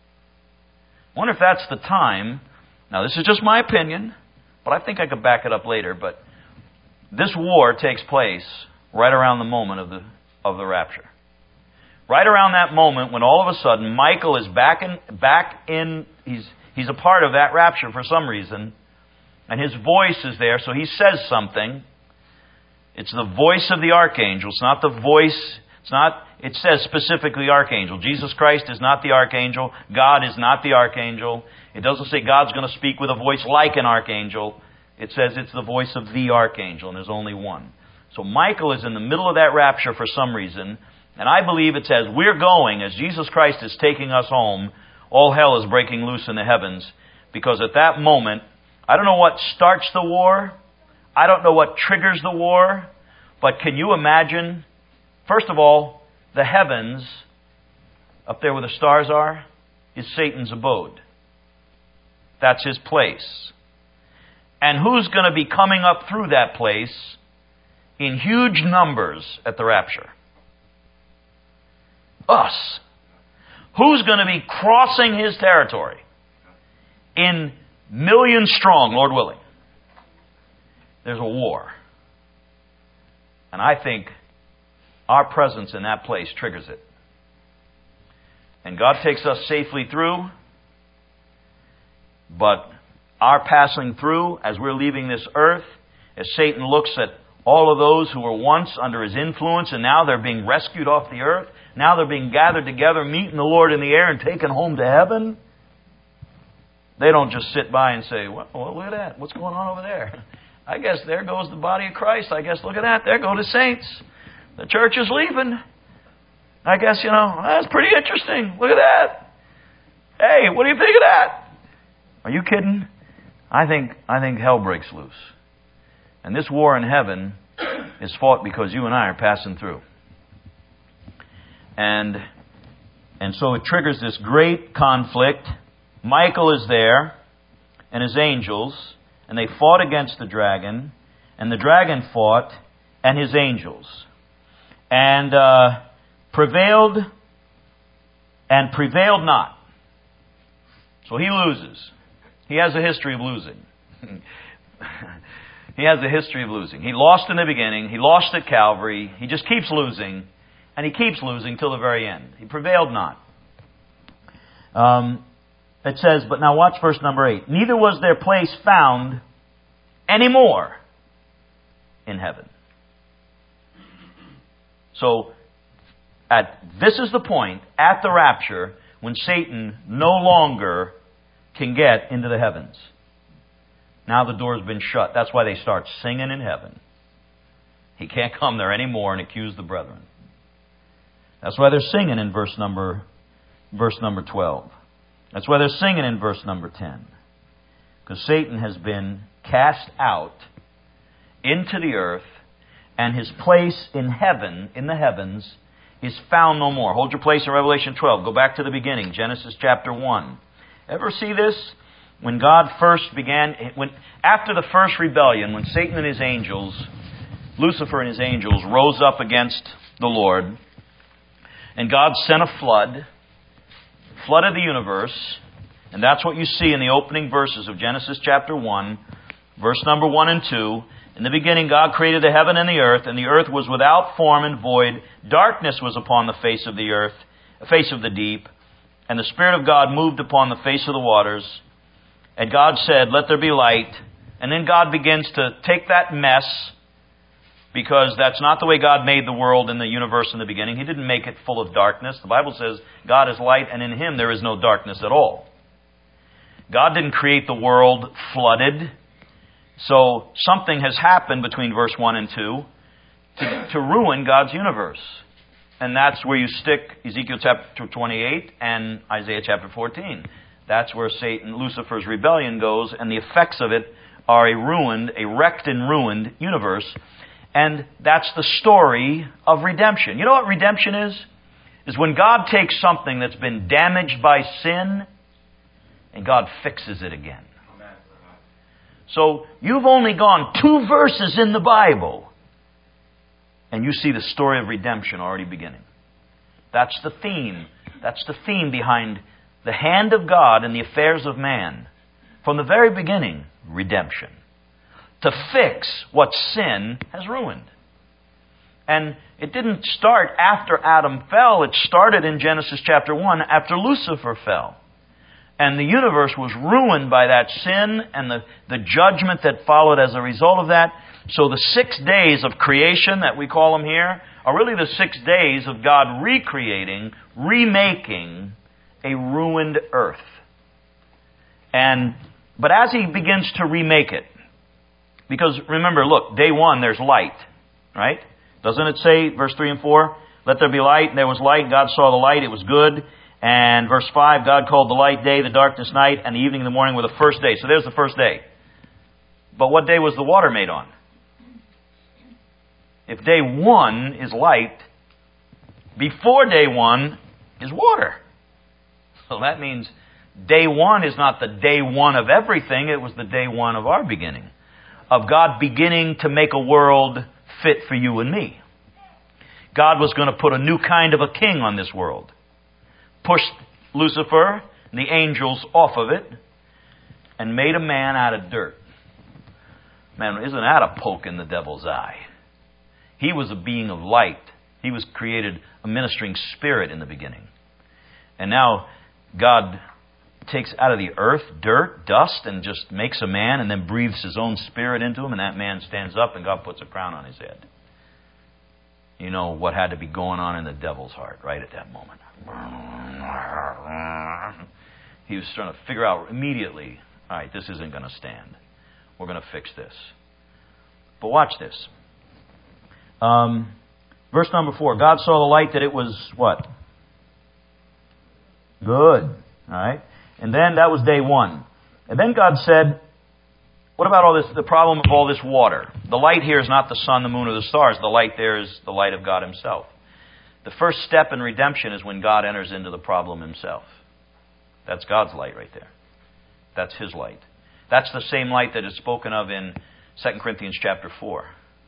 I wonder if that's the time. Now, this is just my opinion, but I think I could back it up later. But this war takes place right around the moment of the of the rapture. Right around that moment when all of a sudden Michael is back in back in he's he's a part of that rapture for some reason, and his voice is there, so he says something. It's the voice of the archangel. It's not the voice. It's not. It says specifically archangel. Jesus Christ is not the archangel. God is not the archangel. It doesn't say God's going to speak with a voice like an archangel. It says it's the voice of the archangel, and there's only one. So Michael is in the middle of that rapture for some reason, and I believe it says we're going, as Jesus Christ is taking us home, all hell is breaking loose in the heavens, because at that moment, I don't know what starts the war, I don't know what triggers the war, but can you imagine, first of all, the heavens, up there where the stars are, is Satan's abode. That's his place. And who's going to be coming up through that place in huge numbers at the rapture? Us. Who's going to be crossing his territory in millions strong, Lord willing? There's a war. And I think our presence in that place triggers it. And God takes us safely through, but our passing through, as we're leaving this earth, as Satan looks at all of those who were once under his influence and now they're being rescued off the earth, now they're being gathered together, meeting the Lord in the air and taken home to heaven, they don't just sit by and say, well, well, look at that. What's going on over there? I guess there goes the body of Christ. I guess, look at that. There go the saints. The church is leaving. I guess, you know, that's pretty interesting. Look at that. Hey, what do you think of that? Are you kidding? I think I think hell breaks loose. And this war in heaven is fought because you and I are passing through. And and so it triggers this great conflict. Michael is there and his angels, and they fought against the dragon, and the dragon fought and his angels. And uh, prevailed and prevailed not. So he loses. He has a history of losing. He has a history of losing. He lost in the beginning. He lost at Calvary. He just keeps losing. And he keeps losing till the very end. He prevailed not. Um, it says, but now watch verse number eight. Neither was their place found anymore in heaven. So, at this is the point, at the rapture, when Satan no longer can get into the heavens. Now the door's been shut. That's why they start singing in heaven. He can't come there anymore and accuse the brethren. That's why they're singing in verse number, verse number twelve. That's why they're singing in verse number ten. Because Satan has been cast out into the earth, and his place in heaven, in the heavens, is found no more. Hold your place in Revelation twelve. Go back to the beginning, Genesis chapter one. Ever see this? When God first began, when after the first rebellion, when Satan and his angels, Lucifer and his angels, rose up against the Lord, and God sent a flood, flooded the universe, and that's what you see in the opening verses of Genesis chapter one, verse number one and two. In the beginning God created the heaven and the earth, and the earth was without form and void. Darkness was upon the face of the earth, the face of the deep, and the Spirit of God moved upon the face of the waters. And God said, let there be light. And then God begins to take that mess Because that's not the way God made the world and the universe in the beginning. He didn't make it full of darkness. The Bible says God is light and in Him there is no darkness at all. God didn't create the world flooded. So something has happened between verse one and two to, to ruin God's universe. And that's where you stick Ezekiel chapter twenty-eight and Isaiah chapter fourteen. That's where Satan, Lucifer's rebellion goes, and the effects of it are a ruined, a wrecked and ruined universe. And that's the story of redemption. You know what redemption is? Is when God takes something that's been damaged by sin and God fixes it again. So you've only gone two verses in the Bible and you see the story of redemption already beginning. That's the theme. That's the theme behind the hand of God in the affairs of man. From the very beginning, redemption. To fix what sin has ruined. And it didn't start after Adam fell. It started in Genesis chapter one after Lucifer fell. And the universe was ruined by that sin and the, the judgment that followed as a result of that. So the six days of creation that we call them here are really the six days of God recreating, remaking a ruined earth. And but as He begins to remake it, because remember, look, day one, there's light, right? Doesn't it say, verse three and four, let there be light, and there was light, God saw the light, it was good. And verse five, God called the light day, the darkness night, and the evening and the morning were the first day. So there's the first day. But what day was the water made on? If day one is light, before day one is water. So that means day one is not the day one of everything, it was the day one of our beginning. Of God beginning to make a world fit for you and me. God was going to put a new kind of a king on this world. Pushed Lucifer and the angels off of it and made a man out of dirt. Man, isn't that a poke in the devil's eye? He was a being of light. He was created a ministering spirit in the beginning. And now God takes out of the earth dirt, dust, and just makes a man and then breathes His own spirit into him, and that man stands up and God puts a crown on his head. You know what had to be going on in the devil's heart right at that moment. He was trying to figure out immediately, all right, this isn't going to stand. We're going to fix this. But watch this. Um, verse number four. God saw the light that it was what? Good. All right. And then that was day one. And then God said, what about all this, the problem of all this water? The light here is not the sun, the moon, or the stars. The light there is the light of God Himself. The first step in redemption is when God enters into the problem Himself. That's God's light right there. That's His light. That's the same light that is spoken of in Second Corinthians chapter four.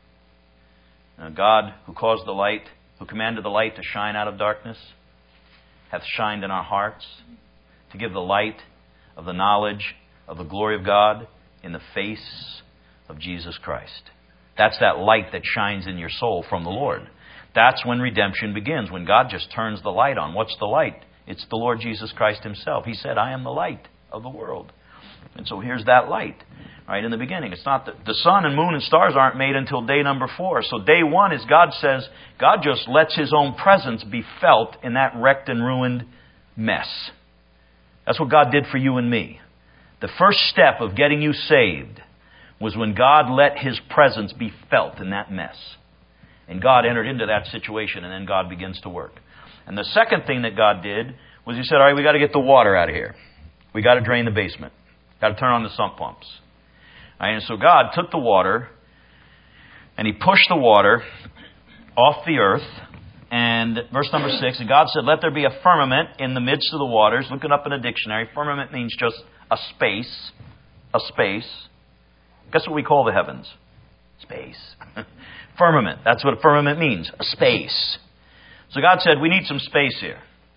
Now God, who caused the light, who commanded the light to shine out of darkness, hath shined in our hearts to give the light of the knowledge of the glory of God in the face of Jesus Christ. That's that light that shines in your soul from the Lord. That's when redemption begins, when God just turns the light on. What's the light? It's the Lord Jesus Christ Himself. He said, I am the light of the world. And so here's that light, right in the beginning. It's not the, the sun and moon and stars aren't made until day number four. So day one is God says, God just lets His own presence be felt in that wrecked and ruined mess. That's what God did for you and me. The first step of getting you saved was when God let His presence be felt in that mess. And God entered into that situation, and then God begins to work. And the second thing that God did was He said, all right, we got to get the water out of here. We got to drain the basement. Got to turn on the sump pumps. All right, and so God took the water, and He pushed the water off the earth. And verse number six, and God said, let there be a firmament in the midst of the waters. Look it up in a dictionary. Firmament means just a space. A space. Guess what we call the heavens? Space. Firmament. That's what a firmament means. A space. So God said, we need some space here.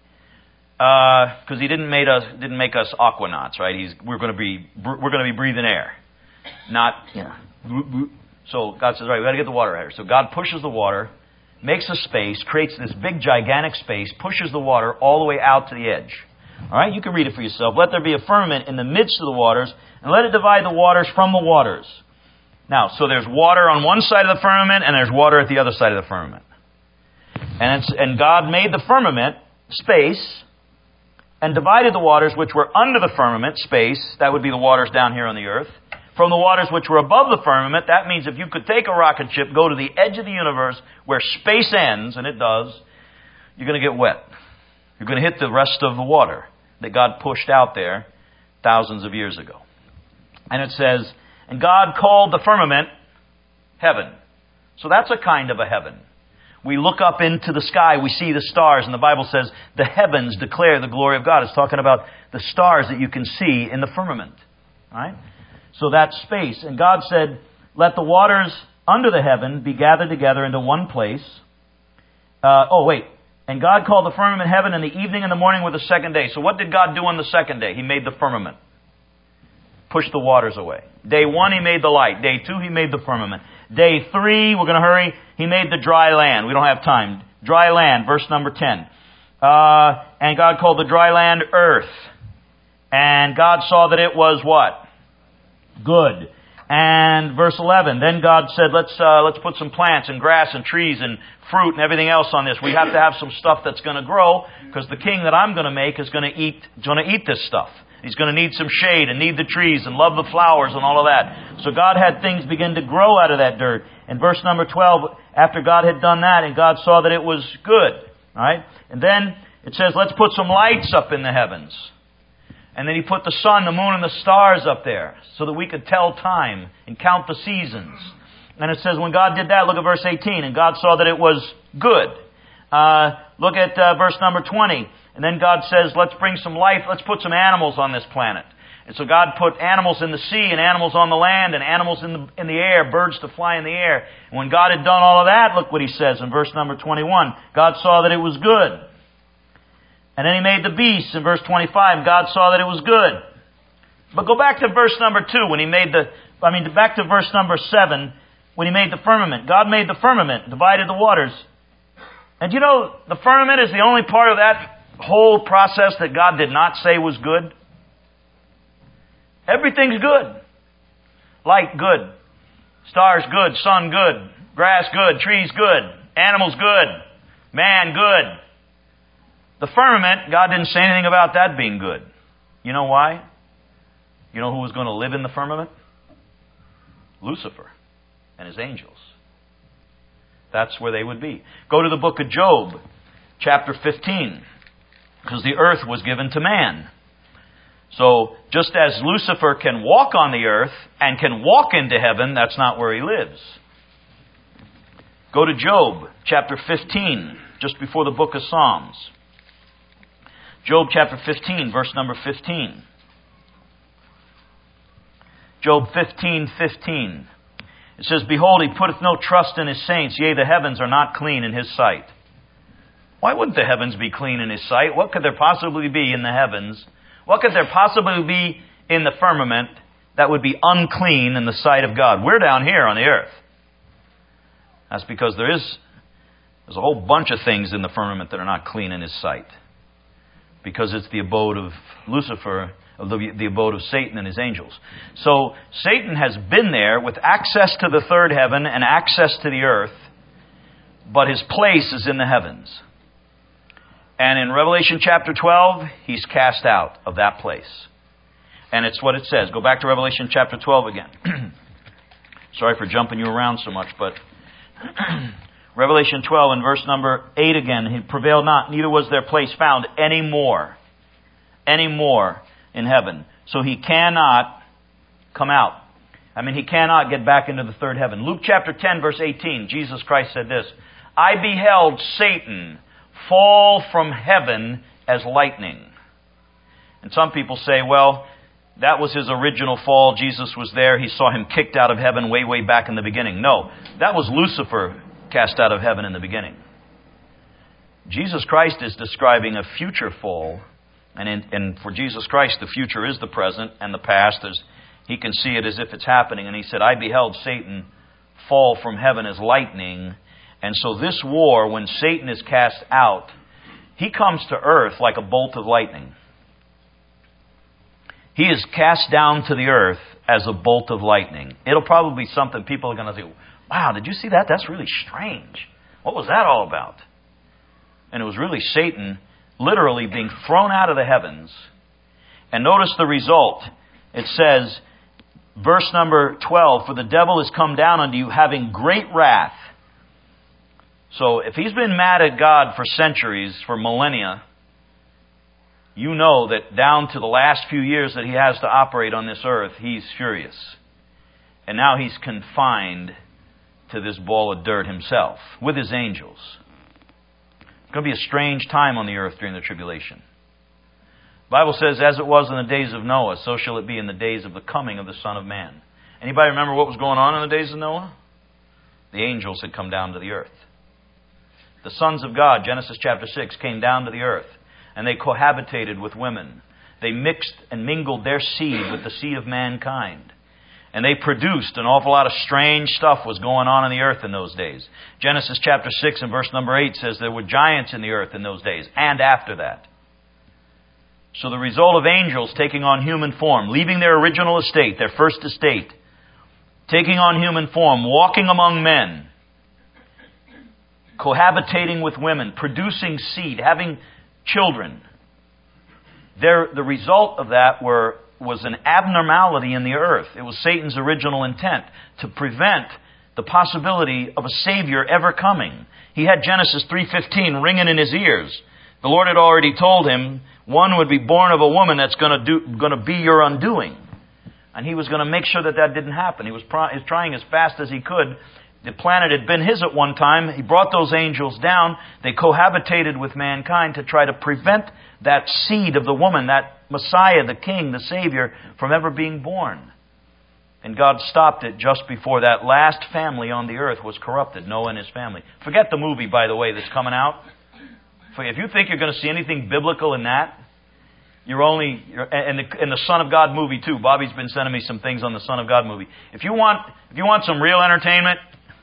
Because uh, He didn't make us didn't make us aquanauts, right? He's we're going to be we're going to be breathing air, not yeah. So God says, all right, we got to get the water out here. So God pushes the water, makes a space, creates this big gigantic space, pushes the water all the way out to the edge. All right, you can read it for yourself. Let there be a firmament in the midst of the waters, and let it divide the waters from the waters. Now, so there's water on one side of the firmament and there's water at the other side of the firmament. And, it's, and God made the firmament, space, and divided the waters which were under the firmament, space, that would be the waters down here on the earth, from the waters which were above the firmament. That means if you could take a rocket ship, go to the edge of the universe where space ends, and it does, you're going to get wet. You're going to hit the rest of the water that God pushed out there thousands of years ago. And it says, and God called the firmament heaven. So that's a kind of a heaven. We look up into the sky, we see the stars, and the Bible says the heavens declare the glory of God. It's talking about the stars that you can see in the firmament. Right? So that's space. And God said, let the waters under the heaven be gathered together into one place. Uh, oh, wait. And God called the firmament heaven, and the evening and the morning were the second day. So what did God do on the second day? He made the firmament. Pushed the waters away. Day one, He made the light. Day two, He made the firmament. Day three, we're going to hurry, He made the dry land. We don't have time. Dry land, verse number ten. Uh, and God called the dry land earth. And God saw that it was what? Good. And verse eleven, then God said, let's uh, let's put some plants and grass and trees and fruit and everything else on this. We have to have some stuff that's going to grow, because the king that I'm going to make is going to eat going to eat this stuff. He's going to need some shade and need the trees and love the flowers and all of that. So God had things begin to grow out of that dirt. In verse number twelve, after God had done that, and God saw that it was good. All right? And then it says, let's put some lights up in the heavens. And then He put the sun, the moon, and the stars up there so that we could tell time and count the seasons. And it says when God did that, look at verse eighteen, and God saw that it was good. Uh, look at uh, verse number twenty. And then God says, let's bring some life, let's put some animals on this planet. And so God put animals in the sea and animals on the land and animals in the, in the air, birds to fly in the air. And when God had done all of that, look what He says in verse number twenty-one. God saw that it was good. And then He made the beasts in verse twenty-five. God saw that it was good. But go back to verse number two when He made the, I mean, back to verse number seven when He made the firmament. God made the firmament, divided the waters. And you know, the firmament is the only part of that whole process that God did not say was good. Everything's good. Light, good. Stars, good. Sun, good. Grass, good. Trees, good. Animals, good. Man, good. The firmament, God didn't say anything about that being good. You know why? You know who was going to live in the firmament? Lucifer and his angels. That's where they would be. Go to the book of Job, chapter fifteen. Because the earth was given to man. So, just as Lucifer can walk on the earth and can walk into heaven, that's not where he lives. Go to Job, chapter fifteen, just before the book of Psalms. Job chapter fifteen, verse number fifteen. Job fifteen, fifteen. It says, behold, He putteth no trust in His saints, yea, the heavens are not clean in His sight. Why wouldn't the heavens be clean in His sight? What could there possibly be in the heavens? What could there possibly be in the firmament that would be unclean in the sight of God? We're down here on the earth. That's because there is there's a whole bunch of things in the firmament that are not clean in His sight. Because it's the abode of Lucifer, of the, the abode of Satan and his angels. So Satan has been there with access to the third heaven and access to the earth, but his place is in the heavens. And in Revelation chapter twelve, he's cast out of that place. And it's what it says. Go back to Revelation chapter twelve again. Sorry for jumping you around so much, but Revelation twelve and verse number eight again. He prevailed not, neither was their place found any more. Any more in heaven. So he cannot come out. I mean, he cannot get back into the third heaven. Luke chapter ten, verse eighteen, Jesus Christ said this, I beheld Satan fall from heaven as lightning. And some people say, well, that was his original fall. Jesus was there. He saw him kicked out of heaven way, way back in the beginning. No, that was Lucifer cast out of heaven in the beginning. Jesus Christ is describing a future fall. And, in, and for Jesus Christ, the future is the present, and the past is, he can see it as if it's happening. And he said, I beheld Satan fall from heaven as lightning. And so this war, when Satan is cast out, he comes to earth like a bolt of lightning. He is cast down to the earth as a bolt of lightning. It'll probably be something people are going to say, wow, did you see that? That's really strange. What was that all about? And it was really Satan literally being thrown out of the heavens. And notice the result. It says, verse number twelve, for the devil is come down unto you having great wrath. So if he's been mad at God for centuries, for millennia, you know that down to the last few years that he has to operate on this earth, he's furious. And now he's confined to this ball of dirt himself with his angels. It's going to be a strange time on the earth during the tribulation. The Bible says, as it was in the days of Noah, so shall it be in the days of the coming of the Son of Man. Anybody remember what was going on in the days of Noah? The angels had come down to the earth. The sons of God, Genesis chapter six, came down to the earth, and they cohabitated with women. They mixed and mingled their seed with the seed of mankind. And they produced an awful lot of strange stuff was going on in the earth in those days. Genesis chapter six and verse number eight says there were giants in the earth in those days, and after that. So the result of angels taking on human form, leaving their original estate, their first estate, taking on human form, walking among men, cohabitating with women, producing seed, having children. There, the result of that were, was an abnormality in the earth. It was Satan's original intent to prevent the possibility of a Savior ever coming. He had Genesis three fifteen ringing in his ears. The Lord had already told him one would be born of a woman that's going to do, going to be your undoing. And he was going to make sure that that didn't happen. He was, pro- he was trying as fast as he could. The planet had been his at one time. He brought those angels down. They cohabitated with mankind to try to prevent that seed of the woman, that Messiah, the King, the Savior, from ever being born. And God stopped it just before that last family on the earth was corrupted, Noah and his family. Forget the movie, by the way, that's coming out. If you think you're going to see anything biblical in that, you're only, you're, and, the, and the Son of God movie too. Bobby's been sending me some things on the Son of God movie. If you want, if you want some real entertainment,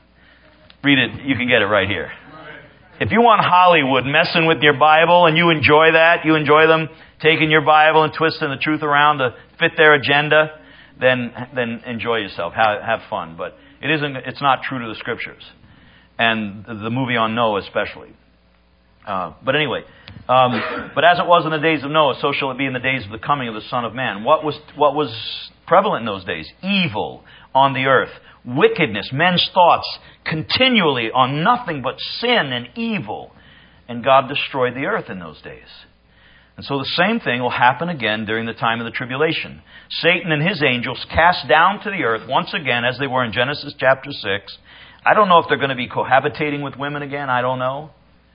read it. You can get it right here. If you want Hollywood messing with your Bible and you enjoy that, you enjoy them taking your Bible and twisting the truth around to fit their agenda, then then enjoy yourself. Have, have fun. But it isn't. It's not true to the Scriptures, and the, the movie on Noah especially. Uh, but anyway, um, but as it was in the days of Noah, so shall it be in the days of the coming of the Son of Man. What was what was prevalent in those days? Evil on the earth. Wickedness, men's thoughts continually on nothing but sin and evil. And God destroyed the earth in those days. And so the same thing will happen again during the time of the tribulation. Satan and his angels cast down to the earth once again, as they were in Genesis chapter six. I don't know if they're going to be cohabitating with women again. I don't know.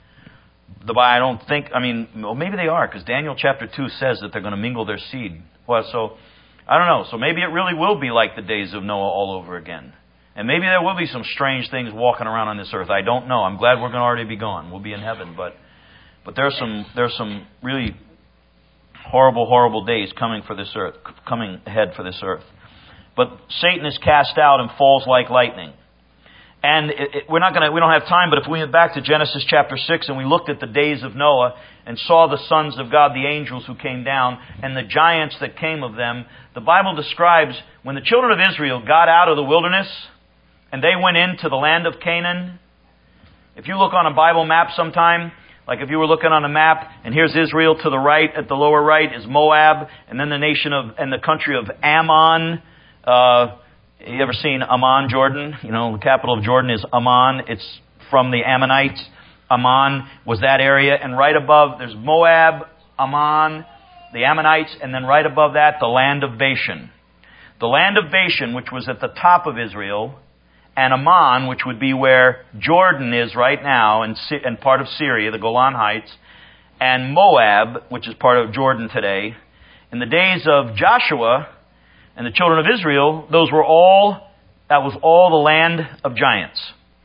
The I don't think, I mean, well, maybe they are, because Daniel chapter two says that they're going to mingle their seed. Well, so, I don't know. So maybe it really will be like the days of Noah all over again. And maybe there will be some strange things walking around on this earth. I don't know. I'm glad we're going to already be gone. We'll be in heaven. But but there's some there's some really horrible, horrible days coming for this earth, coming ahead for this earth. But Satan is cast out and falls like lightning. And it, it, we're not going to, we don't have time, but if we went back to Genesis chapter six and we looked at the days of Noah and saw the sons of God, the angels who came down, and the giants that came of them, the Bible describes when the children of Israel got out of the wilderness and they went into the land of Canaan. If you look on a Bible map sometime, like if you were looking on a map, and here's Israel to the right, at the lower right is Moab, and then the nation of, and the country of Ammon. Uh, you ever seen Amman, Jordan? You know, the capital of Jordan is Amman. It's from the Ammonites. Amman was that area, and right above, there's Moab, Ammon, the Ammonites, and then right above that, the land of Bashan. The land of Bashan, which was at the top of Israel, and Ammon, which would be where Jordan is right now, and, and part of Syria, the Golan Heights, and Moab, which is part of Jordan today. In the days of Joshua and the children of Israel, those were all, that was all the land of giants.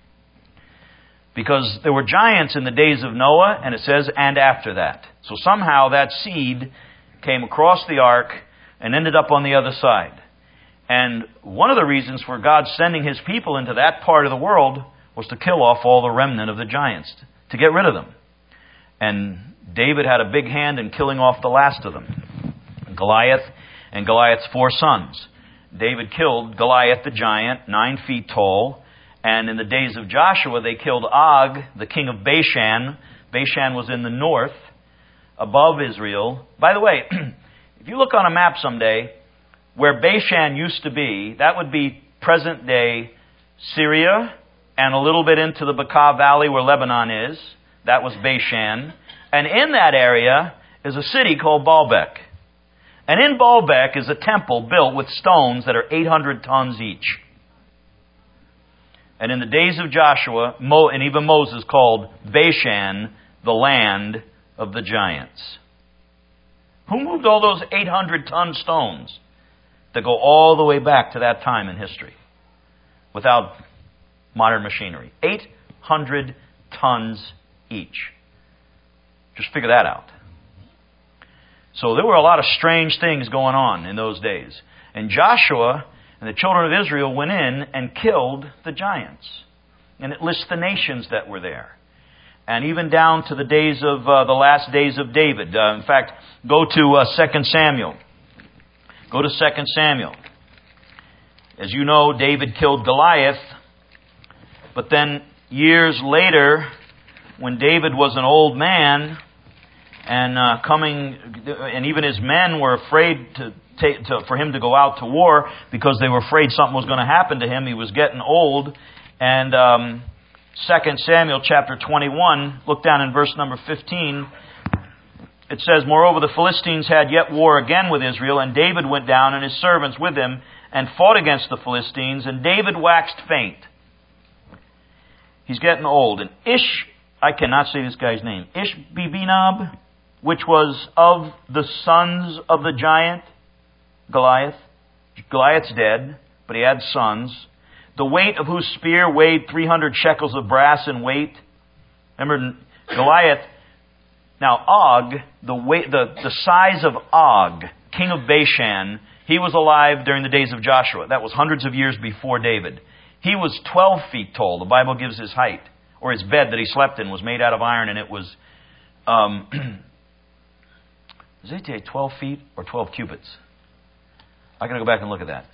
Because there were giants in the days of Noah, and it says, and after that. So somehow that seed came across the ark and ended up on the other side. And one of the reasons for God sending His people into that part of the world was to kill off all the remnant of the giants, to get rid of them. And David had a big hand in killing off the last of them, Goliath and Goliath's four sons. David killed Goliath the giant, nine feet tall. And in the days of Joshua, they killed Og, the king of Bashan. Bashan was in the north, above Israel. By the way, if you look on a map someday, where Bashan used to be, that would be present-day Syria, and a little bit into the Bekaa Valley where Lebanon is. That was Bashan. And in that area is a city called Baalbek. And in Baalbek is a temple built with stones that are eight hundred tons each. And in the days of Joshua, Mo, and even Moses called Bashan the land of the giants. Who moved all those eight hundred ton stones that go all the way back to that time in history without modern machinery? eight hundred tons each. Just figure that out. So there were a lot of strange things going on in those days. And Joshua and the children of Israel went in and killed the giants. And it lists the nations that were there. And even down to the days of uh, the last days of David. Uh, in fact, go to uh, Second Samuel. Go to Second Samuel. As you know, David killed Goliath. But then years later, when David was an old man, and uh, coming, and even his men were afraid to, take, to for him to go out to war because they were afraid something was going to happen to him. He was getting old. And um, Second Samuel chapter twenty-one, look down in verse number fifteen. It says, "Moreover, the Philistines had yet war again with Israel, and David went down and his servants with him and fought against the Philistines, and David waxed faint." He's getting old. And Ish, I cannot say this guy's name, Ishbibenob, which was of the sons of the giant Goliath. Goliath's dead, but he had sons. The weight of whose spear weighed three hundred shekels of brass in weight. Remember, Goliath. Now, Og, the weight, the, the size of Og, king of Bashan, he was alive during the days of Joshua. That was hundreds of years before David. He was twelve feet tall. The Bible gives his height. Or his bed that he slept in was made out of iron, and it was, um, does it say twelve feet or twelve cubits? I got to go back and look at that.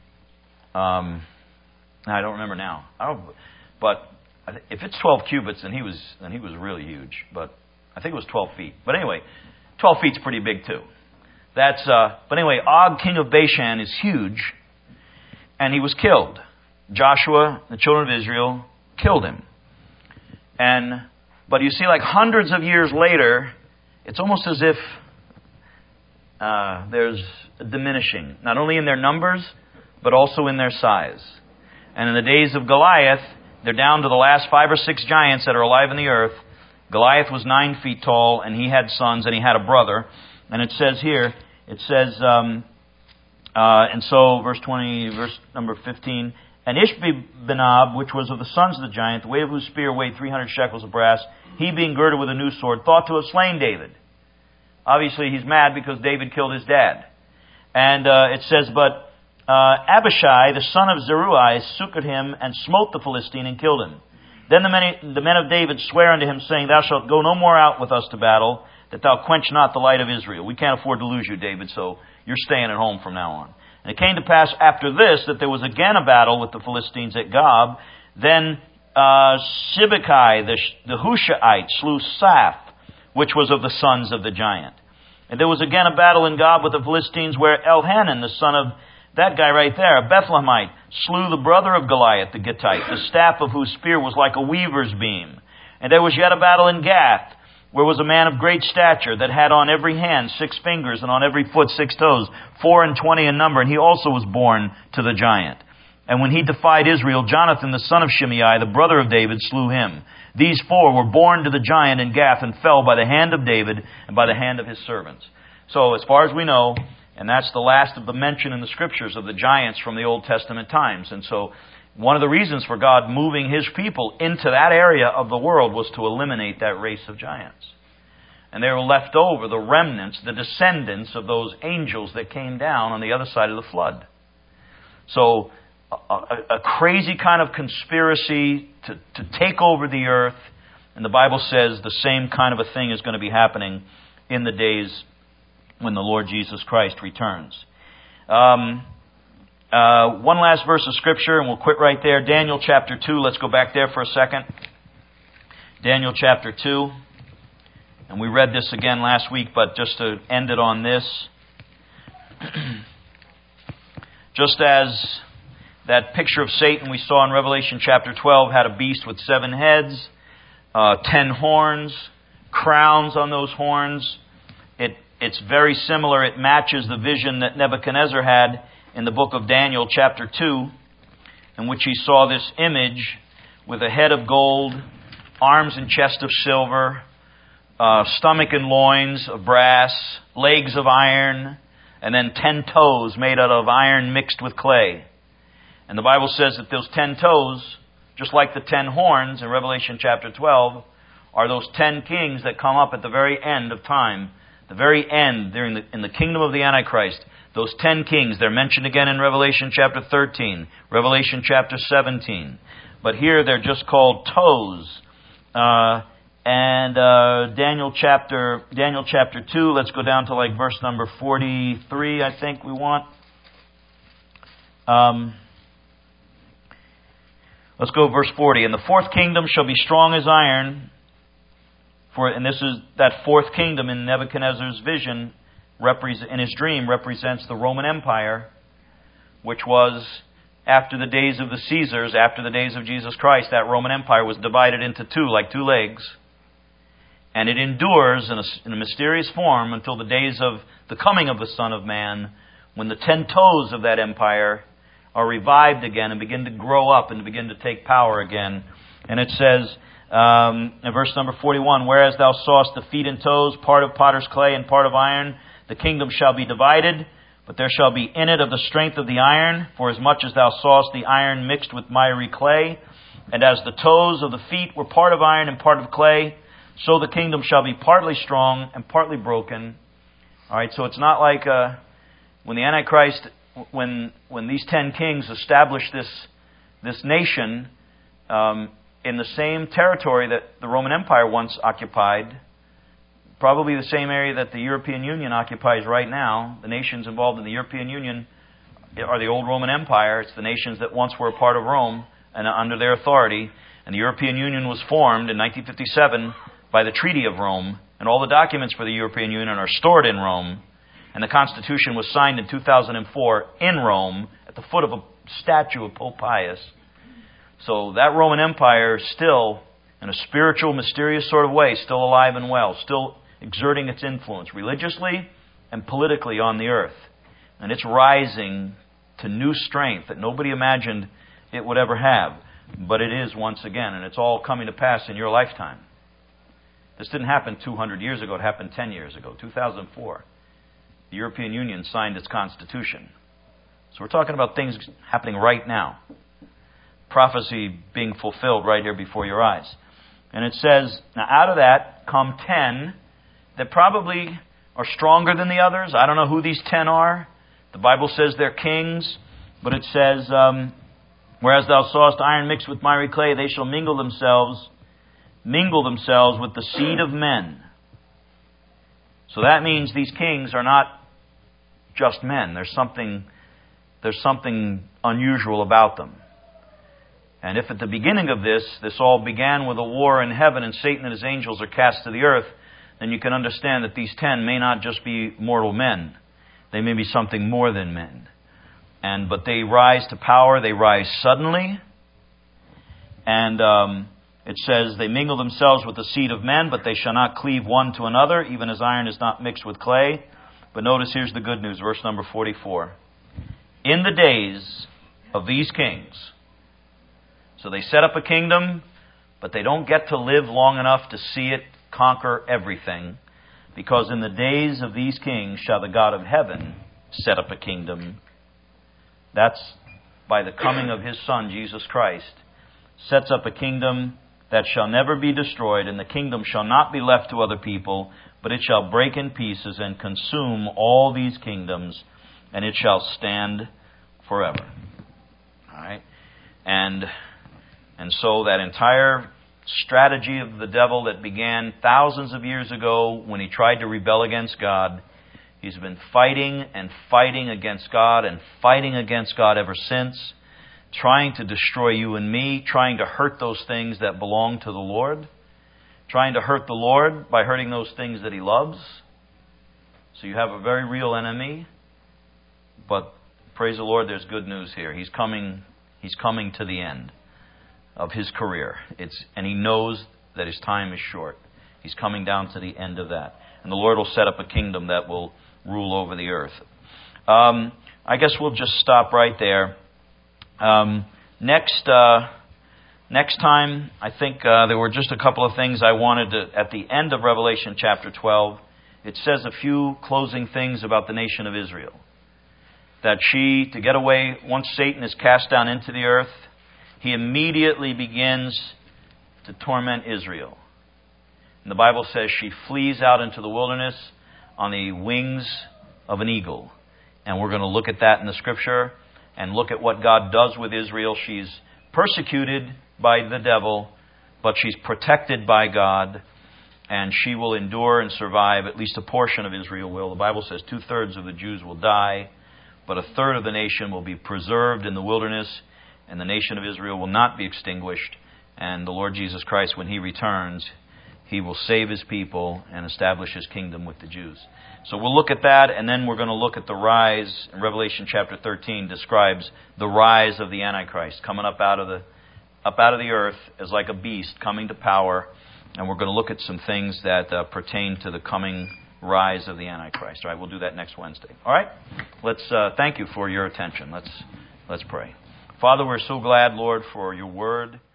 Um, I don't remember now. I don't, but if it's twelve cubits, then he was then he was really huge. But I think it was twelve feet. But anyway, twelve feet's pretty big too. That's. Uh, but anyway, Og, king of Bashan, is huge, and he was killed. Joshua, the children of Israel, killed him. And but you see, like hundreds of years later, it's almost as if uh, there's a diminishing, not only in their numbers, but also in their size. And in the days of Goliath, they're down to the last five or six giants that are alive in the earth. Goliath was nine feet tall, and he had sons, and he had a brother. And it says here, it says, um, uh, and so, verse twenty, verse number fifteen, "And Ishbi-Benob, which was of the sons of the giant, the weight of whose spear weighed three hundred shekels of brass, he being girded with a new sword, thought to have slain David." Obviously, he's mad because David killed his dad. And uh, it says, "But uh, Abishai, the son of Zeruiah, succored him and smote the Philistine and killed him. Then the men, the men of David swear unto him, saying, Thou shalt go no more out with us to battle, that thou quench not the light of Israel. We can't afford to lose you, David, so you're staying at home from now on." And it came to pass after this that there was again a battle with the Philistines at Gob. Then uh, Sibbecai, the, the Hushaite, slew Saph, which was of the sons of the giant. And there was again a battle in Gob with the Philistines, where Elhanan, the son of that guy right there, a Bethlehemite, slew the brother of Goliath, the Gittite, the staff of whose spear was like a weaver's beam. And there was yet a battle in Gath, where was a man of great stature that had on every hand six fingers and on every foot six toes, four and twenty in number, and he also was born to the giant. And when he defied Israel, Jonathan, the son of Shimei, the brother of David, slew him. These four were born to the giant in Gath and fell by the hand of David and by the hand of his servants. So as far as we know, and that's the last of the mention in the scriptures of the giants from the Old Testament times. And so one of the reasons for God moving His people into that area of the world was to eliminate that race of giants. And they were left over, the remnants, the descendants of those angels that came down on the other side of the flood. So a, a, a crazy kind of conspiracy to, to take over the earth. And the Bible says the same kind of a thing is going to be happening in the days when the Lord Jesus Christ returns. Um, Uh, one last verse of Scripture, and we'll quit right there. Daniel chapter two. Let's go back there for a second. Daniel chapter two. And we read this again last week, but just to end it on this. Just as that picture of Satan we saw in Revelation chapter twelve had a beast with seven heads, uh, ten horns, crowns on those horns. It, it's very similar. It matches the vision that Nebuchadnezzar had in the book of Daniel chapter two, in which he saw this image with a head of gold, arms and chest of silver, uh, stomach and loins of brass, legs of iron, and then ten toes made out of iron mixed with clay. And the Bible says that those ten toes, just like the ten horns in Revelation chapter twelve, are those ten kings that come up at the very end of time. The very end, during the, in the kingdom of the Antichrist. Those ten kings, they're mentioned again in Revelation chapter thirteen, Revelation chapter seventeen. But here they're just called toes. Uh, and uh, Daniel chapter Daniel chapter two, let's go down to like verse number forty-three, I think we want. Um, let's go verse forty. And the fourth kingdom shall be strong as iron. For and this is that fourth kingdom in Nebuchadnezzar's vision, in his dream, represents the Roman Empire, which was after the days of the Caesars, after the days of Jesus Christ. That Roman Empire was divided into two, like two legs. And it endures in a, in a mysterious form until the days of the coming of the Son of Man, when the ten toes of that empire are revived again and begin to grow up and begin to take power again. And it says, um, in verse number forty-one, whereas thou sawest the feet and toes, part of potter's clay and part of iron, the kingdom shall be divided, but there shall be in it of the strength of the iron, for as much as thou sawest the iron mixed with miry clay, and as the toes of the feet were part of iron and part of clay, so the kingdom shall be partly strong and partly broken. All right, so it's not like uh, when the Antichrist, when when these ten kings establish this this nation um, in the same territory that the Roman Empire once occupied. Probably the same area that the European Union occupies right now. The nations involved in the European Union are the old Roman Empire. It's the nations that once were a part of Rome and under their authority. And the European Union was formed in nineteen fifty-seven by the Treaty of Rome. And all the documents for the European Union are stored in Rome. And the Constitution was signed in two thousand four in Rome at the foot of a statue of Pope Pius. So that Roman Empire is still, in a spiritual, mysterious sort of way, still alive and well, still exerting its influence religiously and politically on the earth. And it's rising to new strength that nobody imagined it would ever have. But it is once again, and it's all coming to pass in your lifetime. This didn't happen two hundred years ago, it happened ten years ago, two thousand four. The European Union signed its constitution. So we're talking about things happening right now. Prophecy being fulfilled right here before your eyes. And it says, now out of that come ten that probably are stronger than the others. I don't know who these ten are. The Bible says they're kings, but it says, um, whereas thou sawest iron mixed with miry clay, they shall mingle themselves, mingle themselves with the seed of men. So that means these kings are not just men. There's something, there's something unusual about them. And if at the beginning of this, this all began with a war in heaven and Satan and his angels are cast to the earth, then you can understand that these ten may not just be mortal men. They may be something more than men. And but they rise to power, they rise suddenly. And um, it says, they mingle themselves with the seed of men, but they shall not cleave one to another, even as iron is not mixed with clay. But notice here's the good news, verse number forty-four. In the days of these kings, so they set up a kingdom, but they don't get to live long enough to see it conquer everything. Because in the days of these kings shall the God of heaven set up a kingdom. That's by the coming of His Son, Jesus Christ. Sets up a kingdom that shall never be destroyed, and the kingdom shall not be left to other people, but it shall break in pieces and consume all these kingdoms, and it shall stand forever. All right? And... And so that entire strategy of the devil that began thousands of years ago when he tried to rebel against God He's been fighting and fighting against God and fighting against God ever since, trying to destroy you and me, trying to hurt those things that belong to the Lord, trying to hurt the Lord by hurting those things that He loves. So you have a very real enemy, but praise the Lord, there's good news here. He's coming, he's coming to the end of his career. It's, and he knows that his time is short. He's coming down to the end of that. And the Lord will set up a kingdom that will rule over the earth. Um, I guess we'll just stop right there. Um, next uh, next time, I think uh, there were just a couple of things I wanted to, at the end of Revelation chapter twelve, it says a few closing things about the nation of Israel. That she, to get away, once Satan is cast down into the earth, he immediately begins to torment Israel. And the Bible says she flees out into the wilderness on the wings of an eagle. And we're going to look at that in the Scripture and look at what God does with Israel. She's persecuted by the devil, but she's protected by God, and she will endure and survive. At least a portion of Israel will. The Bible says two-thirds of the Jews will die, but a third of the nation will be preserved in the wilderness, and the nation of Israel will not be extinguished. And the Lord Jesus Christ, when He returns, He will save His people and establish His kingdom with the Jews. So we'll look at that, and then we're going to look at the rise. In Revelation chapter thirteen describes the rise of the Antichrist, coming up out of the up out of the earth as like a beast, coming to power. And we're going to look at some things that uh, pertain to the coming rise of the Antichrist. All right, we'll do that next Wednesday. All right, let's uh, thank you for your attention. Let's let's pray. Father, we're so glad, Lord, for your word.